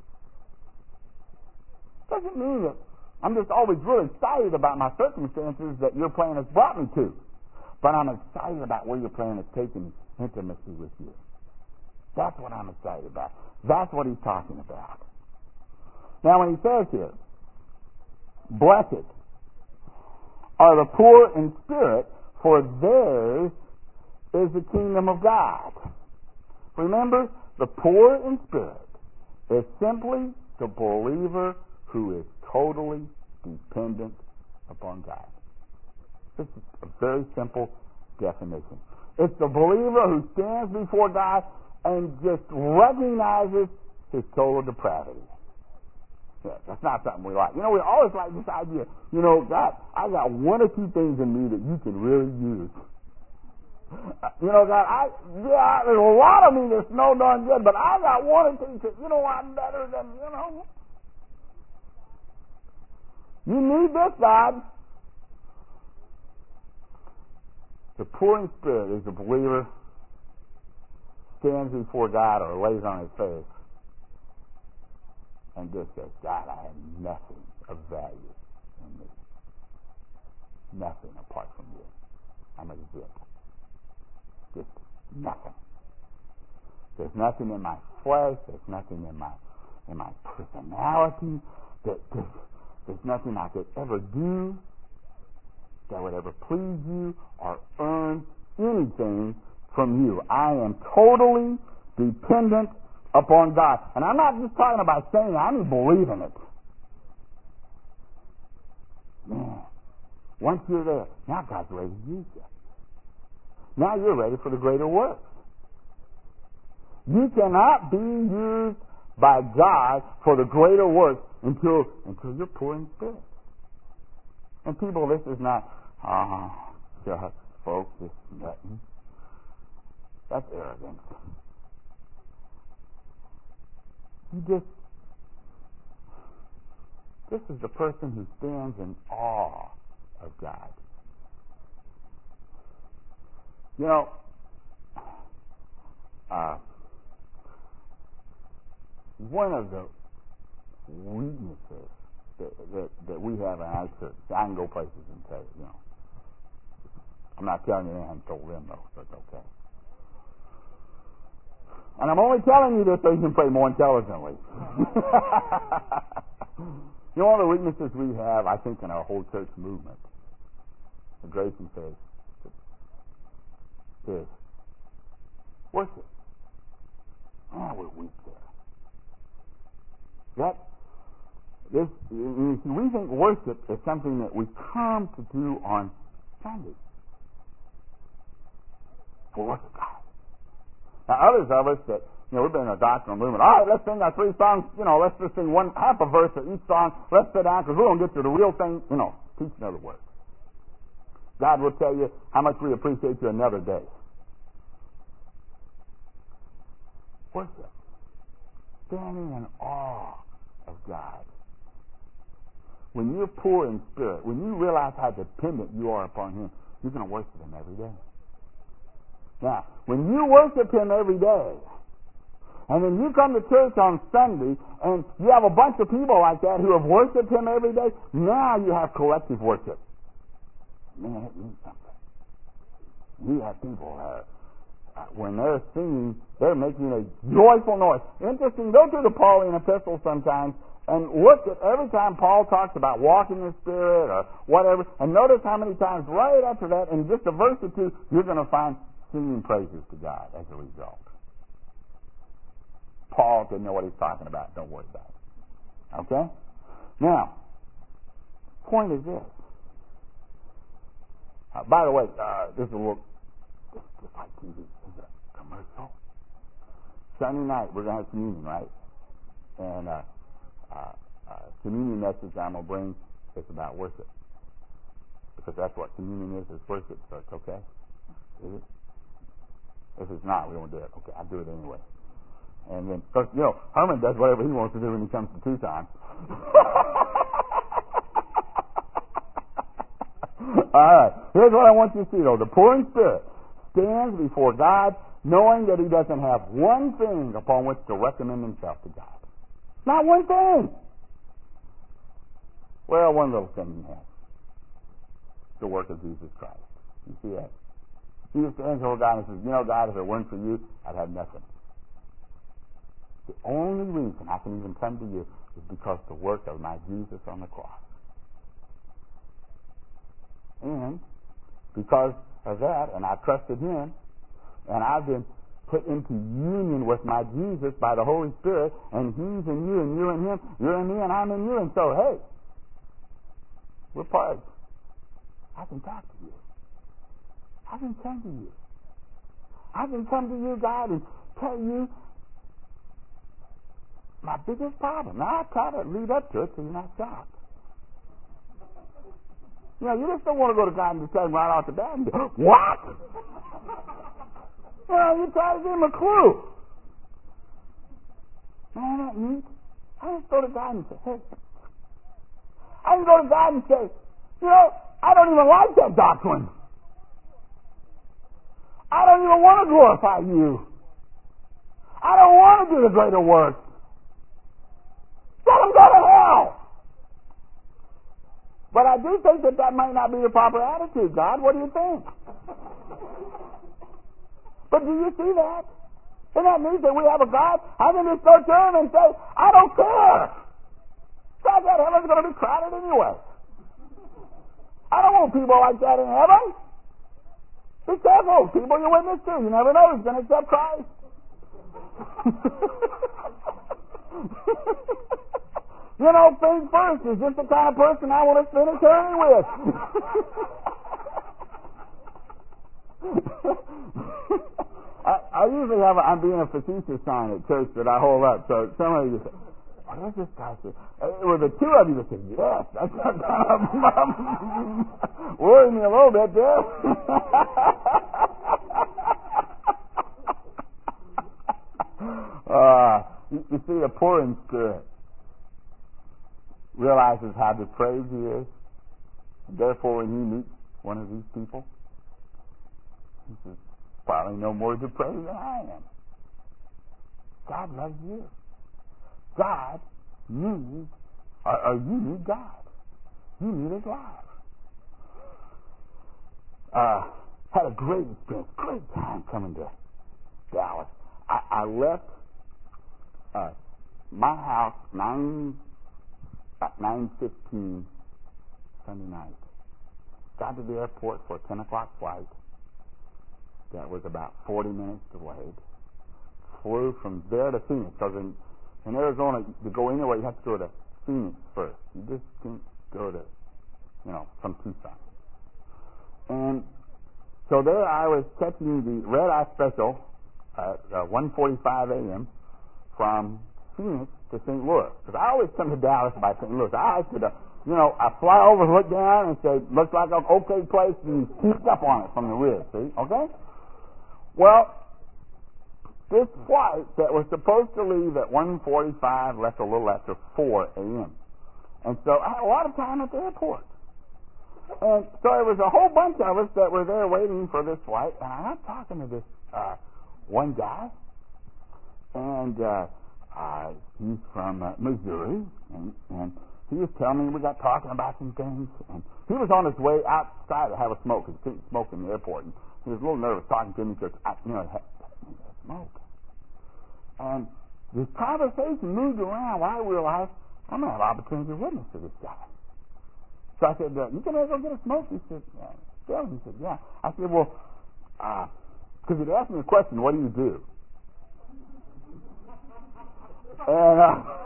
Doesn't mean that I'm just always really excited about my circumstances that your plan has brought me to. But I'm excited about where your plan has taken me, intimacy with you. That's what I'm excited about. That's what he's talking about. Now when he says here, blessed are the poor in spirit, for theirs is the kingdom of God. Remember, the poor in spirit is simply the believer who is totally dependent upon God. This is a very simple definition. It's the believer who stands before God and just recognizes his total depravity. Yeah, that's not something we like. You know, we always like this idea, you know, God, I got one or two things in me that you can really use. You know, God, there's a lot of me that's no darn good, but I got one or two that, you know, I'm better than, you know. You need this, God. The poor in spirit is a believer, stands before God or lays on his face and just says, God, I have nothing of value in me. Nothing apart from you. I'm a zip. Just nothing. There's nothing in my flesh. There's nothing in my personality. There's nothing I could ever do that would ever please you or earn anything from you. I am totally dependent upon God. And I'm not just talking about saying it, I mean believing it. Man, once you're there, now God's ready to use you. Now you're ready for the greater work. You cannot be used by God for the greater work until you're poor in spirit. And people, this is not, God, folks, this is nothing. That's arrogance. This is the person who stands in awe of God. You know, one of the weaknesses that we have in our church, I can go places and say, you know, I'm not telling you anything I told them though, so it's okay. And I'm only telling you this so you can pray more intelligently. You know, one of the weaknesses we have, I think, in our whole church movement, the grace and faith, is worship. Man, we're weak there. We think worship is something that we come to do on Sunday. For worship God. Now, others of us that, we've been in a doctrinal movement. All right, let's sing our 3 songs. Let's just sing half a verse of each song. Let's sit down because we don't get to the real thing. Teach another word. God will tell you how much we appreciate you another day. Worship. Standing in awe of God. When you're poor in spirit, when you realize how dependent you are upon Him, you're going to worship Him every day. Now, when you worship Him every day, and then you come to church on Sunday, and you have a bunch of people like that who have worshiped Him every day, now you have collective worship. Man, it means something. You have people when they're singing, they're making a joyful noise. Interesting, go through the Pauline epistles sometimes and look at every time Paul talks about walking in the Spirit or whatever, and notice how many times right after that, in just a verse or two, you're going to find singing praises to God as a result. Paul didn't know what he's talking about. Don't worry about it. Okay? Now, point is this. By the way, this is a little, just like TV, this is a commercial. Sunday night, we're going to have communion, right? And communion message I'm going to bring is about worship. Because that's what communion is worship, so it's okay. Is it? If it's not, we won't do it. Okay, I'll do it anyway. And then, because, Herman does whatever he wants to do when he comes to Tucson. All right, here's what I want you to see, though. The poor in spirit stands before God knowing that he doesn't have one thing upon which to recommend himself to God. Not one thing. Well, one little thing he has. The work of Jesus Christ. You see that? He stands before God and says, God, if it weren't for you, I'd have nothing. The only reason I can even come to you is because the work of my Jesus on the cross. And because of that, and I trusted Him, and I've been put into union with my Jesus by the Holy Spirit, and He's in you, and you're in Him, you're in me, and I'm in you, and so, hey, we're parts. I can talk to you. I can come to you. I can come to you, God, and tell you my biggest problem. Now, I try to lead up to it so you're not shocked. You just don't want to go to God and just tell him right off the bat and go, what? You try to give him a clue. Man, isn't that neat? I just go to God and say, hey. I can go to God and say, I don't even like that doctrine. I don't even want to glorify you. I don't want to do the greater work. Let them go to hell. But I do think that might not be the proper attitude, God. What do you think? But do you see that? And that means that we have a God. I can just go to him and say, I don't care. God, that heaven's going to be crowded anyway. I don't want people like that in heaven. Be careful, people you witness to. You never know who's going to accept Christ. Think first. Is this the kind of person I want to spend eternity with? I usually have I'm being a facetious sign at church that I hold up. So somebody just said, what does this guy say? Well, the two of you that said, yes. That's kind of worried me a little bit there. You see, the poor in spirit realizes how depraved he is. And therefore, when he meets one of these people, he says, probably no more depraved than I am. God loves you. God needs, or you need God. You need His life. Had a great experience, great time coming to Dallas. I left my house 9:15 Sunday night. Got to the airport for a 10 o'clock flight. that was about 40 minutes delayed. Flew from there to Phoenix, because in Arizona, to go anywhere, you have to go to Phoenix first. You just can't go to, from Tucson. And so there I was catching the red eye special at 1:45 a.m. from Phoenix to St. Louis. Because I always come to Dallas by St. Louis. I could, I fly over, look down, and say, looks like an okay place, and sneak up on it from the ridge, see? Okay? Well, this flight that was supposed to leave at 1:45 left a little after 4 a.m. And so I had a lot of time at the airport. And so there was a whole bunch of us that were there waiting for this flight, and I got talking to this one guy, and he's from Missouri, and he was telling me, we got talking about some things, and he was on his way outside to have a smoke, because he couldn't smoke in the airport, and he was a little nervous talking to me, because, smoke. And this conversation moved around while I realized I'm going to have opportunity to witness to this guy. So I said, you can go get a smoke? He said, yeah. He said, yeah. I said, well, because he'd asked me a question, what do you do? And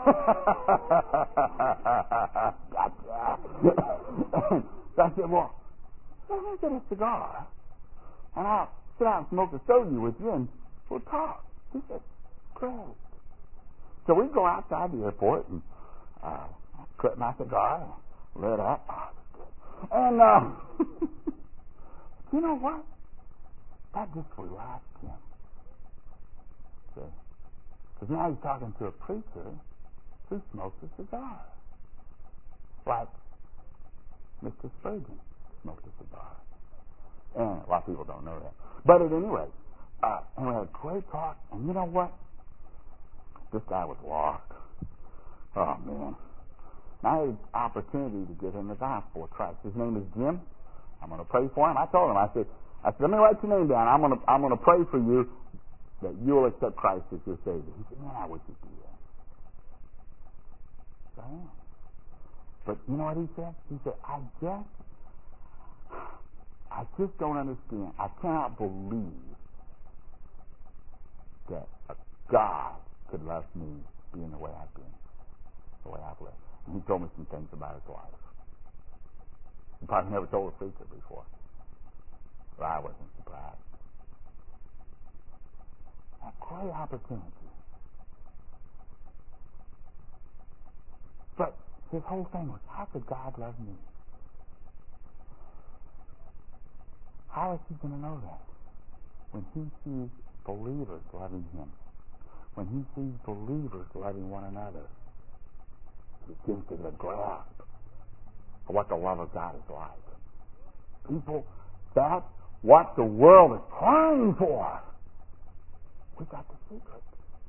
so I said, well, let me get a cigar, and I'll sit down and smoke a soda with you, and we'll talk. He said, great. So we go outside the airport, and cut my cigar, and lit up. And you know what? That just relaxed him. Because now he's talking to a preacher who smokes a cigar. Like Mr. Spurgeon smoked a cigar. And a lot of people don't know that. But at any rate, and we had a great talk, and you know what? This guy was lost. Oh, man. And I had an opportunity to give him the gospel of Christ. His name is Jim. I'm going to pray for him. I told him, I said, let me write your name down. I'm going to pray for you that you'll accept Christ as your Savior. He said, man, I wish you'd do that. So I am. But you know what he said? He said, I just don't understand. I cannot believe that a God could love me being the way I've been, the way I've lived. And he told me some things about his life. He probably never told a preacher before. But I wasn't surprised. A great opportunity. But his whole thing was, how could God love me? How is he going to know that? When he sees believers loving him. When he sees believers loving one another. He begins to get a grasp of what the love of God is like. People, that's what the world is crying for. We got the secret.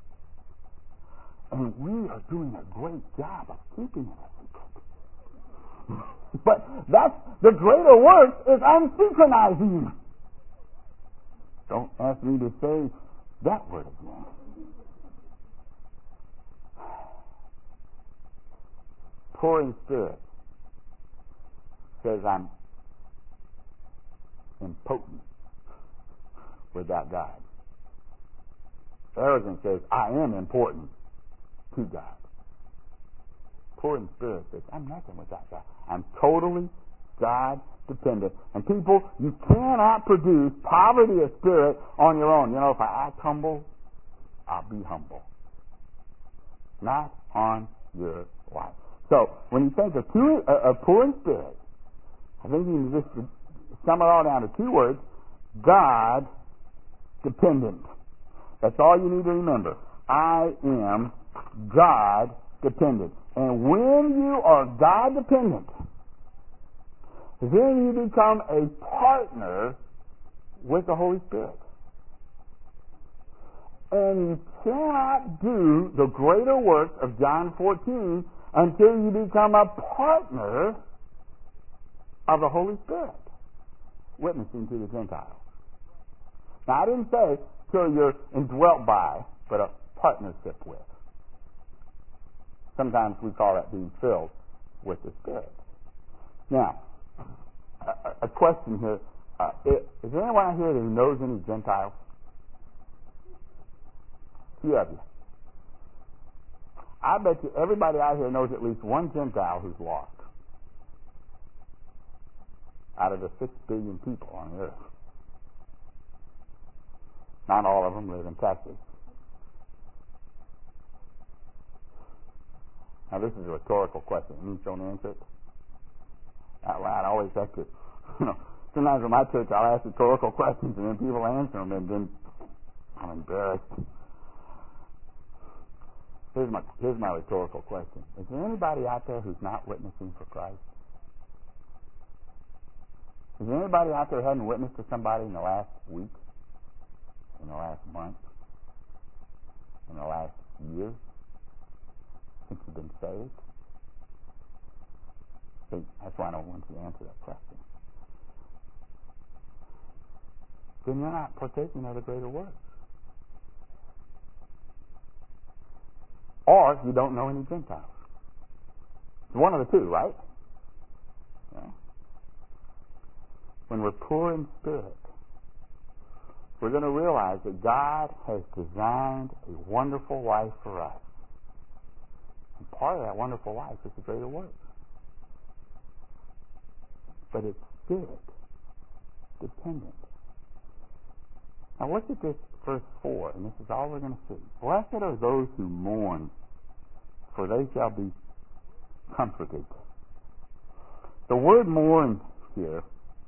And we are doing a great job of keeping it a secret. But that's the greater work is unsynchronizing. Don't ask me to say that word again. Poor in spirit says I'm impotent without God. Arrogant says I am important to God. Poor in spirit says I'm nothing without God. I'm totally God dependent. And people, you cannot produce poverty of spirit on your own. If I act humble, I'll be humble. Not on your life. So, when you think of poor in spirit, I think you can just sum it all down to two words: God dependent. That's all you need to remember. I am God dependent. And when you are God dependent, then you become a partner with the Holy Spirit. And you cannot do the greater work of John 14 until you become a partner of the Holy Spirit, witnessing to the Gentiles. Now, I didn't say till you're indwelt by, but a partnership with. Sometimes we call that being filled with the Spirit. Now, a question here. Is there anyone out here who knows any Gentiles? Few of you. I bet you everybody out here knows at least one Gentile who's lost out of the 6 billion people on the earth. Not all of them live in Texas. Now, this is a rhetorical question. You don't answer it out loud. I always have to, sometimes in my church I'll ask rhetorical questions and then people answer them and then I'm embarrassed. Here's my rhetorical question. Is there anybody out there who's not witnessing for Christ? Is there anybody out there who hasn't witnessed to somebody in the last week? In the last month? In the last year? Since you've been saved? See, that's why I don't want you to answer that question. Then you're not partaking of the greater works. Or you don't know any Gentiles. It's one of the two, right? Yeah. When we're poor in spirit, we're going to realize that God has designed a wonderful life for us. And part of that wonderful life is the greater work. But it's spirit dependent. Now look at this verse 4, and this is all we're going to see. Blessed are those who mourn, for they shall be comforted. The word mourn here,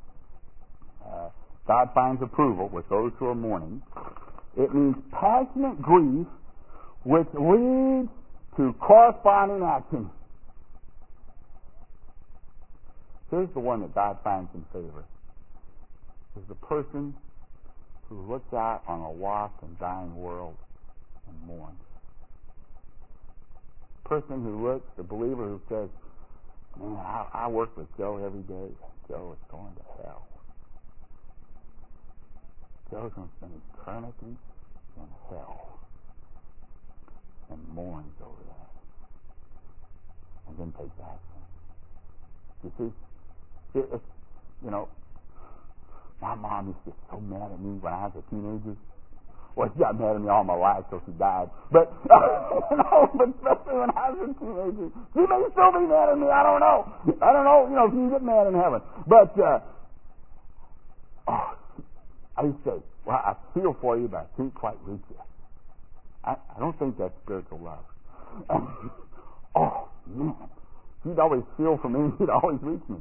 God finds approval with those who are mourning. It means passionate grief which leads to corresponding action. Here's the one that God finds in favor. Is the person who looks out on a lost and dying world and mourns. Person who looks, the believer who says, man, I work with Joe every day. Joe is going to hell. Joe's going to spend eternity in hell. And mourns over that. And then takes action. You see, my mom used to get so mad at me when I was a teenager. Well, she got mad at me all my life till she died. But, but especially when I was a teenager. She may still be mad at me. I don't know. If you get mad in heaven. But, I used to say, well, I feel for you, but I can't quite reach you. I don't think that's spiritual love. Oh, man. She'd always feel for me. She'd always reach me.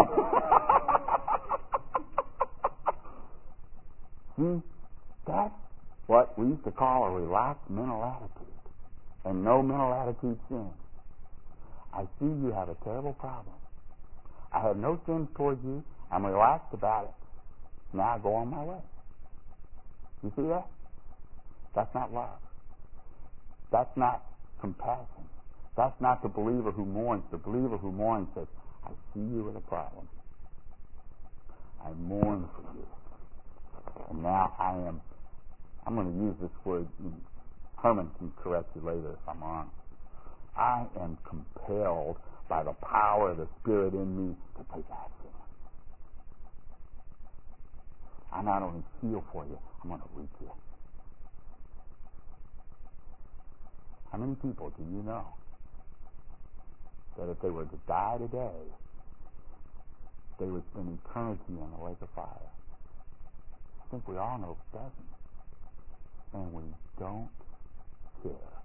See, that's what we used to call a relaxed mental attitude. And no mental attitude sin. I see you have a terrible problem. I have no sin towards you. I'm relaxed about it. Now I go on my way. You see that? That's not love. That's not compassion. That's not the believer who mourns. The believer who mourns says, I see you with a problem. I mourn for you. And now I'm going to use this word. Herman can correct you later if I'm wrong. I am compelled by the power of the Spirit in me to take action. I not only feel for you, I'm going to reach you. How many people do you know that if they were to die today, they would spend eternity in the lake of fire? I think we all know it doesn't. And we don't care.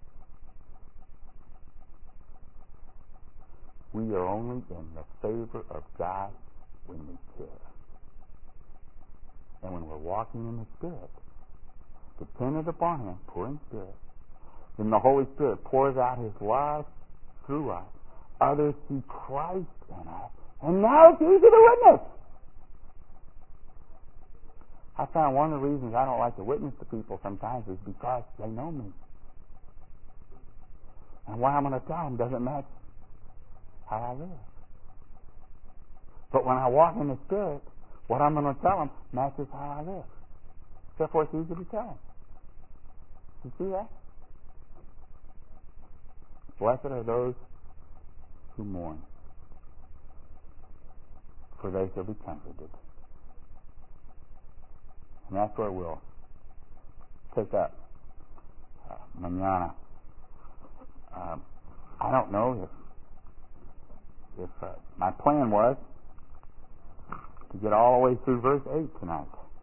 We are only in the favor of God when we care. And when we're walking in the Spirit, dependent upon Him, poor in spirit, then the Holy Spirit pours out His love through us. Others see Christ in us. And now it's easy to witness. I found one of the reasons I don't like to witness to people sometimes is because they know me. And what I'm going to tell them doesn't match how I live. But when I walk in the Spirit, what I'm going to tell them matches how I live. Therefore, it's easy to tell them. You see that? Blessed are those who mourn, for they shall be comforted. And that's where we'll pick up mañana. I don't know if my plan was to get all the way through verse 8 tonight.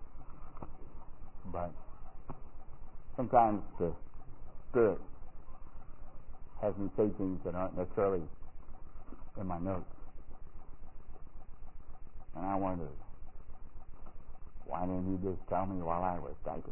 But sometimes the Spirit has me say things that aren't necessarily in my notes. And I wonder, why didn't you just tell me while I was typing?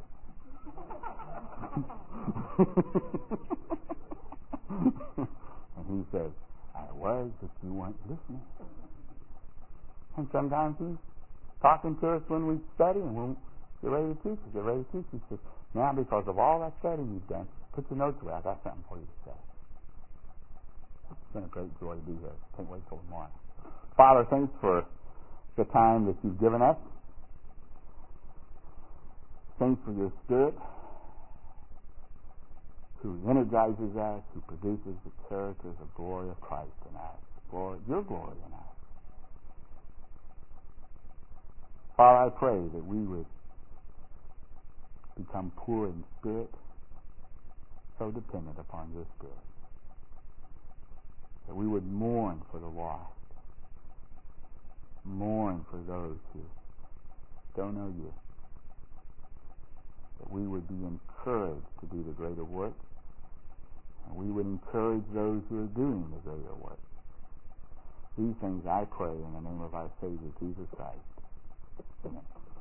And he says, I was, but you weren't listening. And sometimes he's talking to us when we study and when we're ready to teach. He says, now because of all that studying you've done, put your notes away. I got something for you to say. It's been a great joy to be here. Can't wait till tomorrow. Father, thanks for the time that you've given us. Thanks for your Spirit who energizes us, who produces the characters of glory of Christ in us, your glory in us. Father, I pray that we would become poor in spirit, so dependent upon your Spirit, that we would mourn for the lost, mourn for those who don't know you, that we would be encouraged to do the greater work, and we would encourage those who are doing the greater work. These things I pray in the name of our Savior, Jesus Christ. Amen.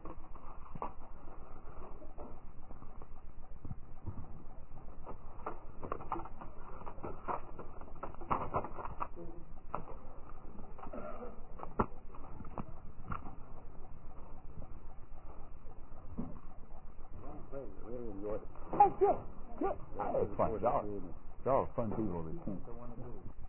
Really enjoyed it. Oh, good. Good. That was fun. Y'all are fun people to teach.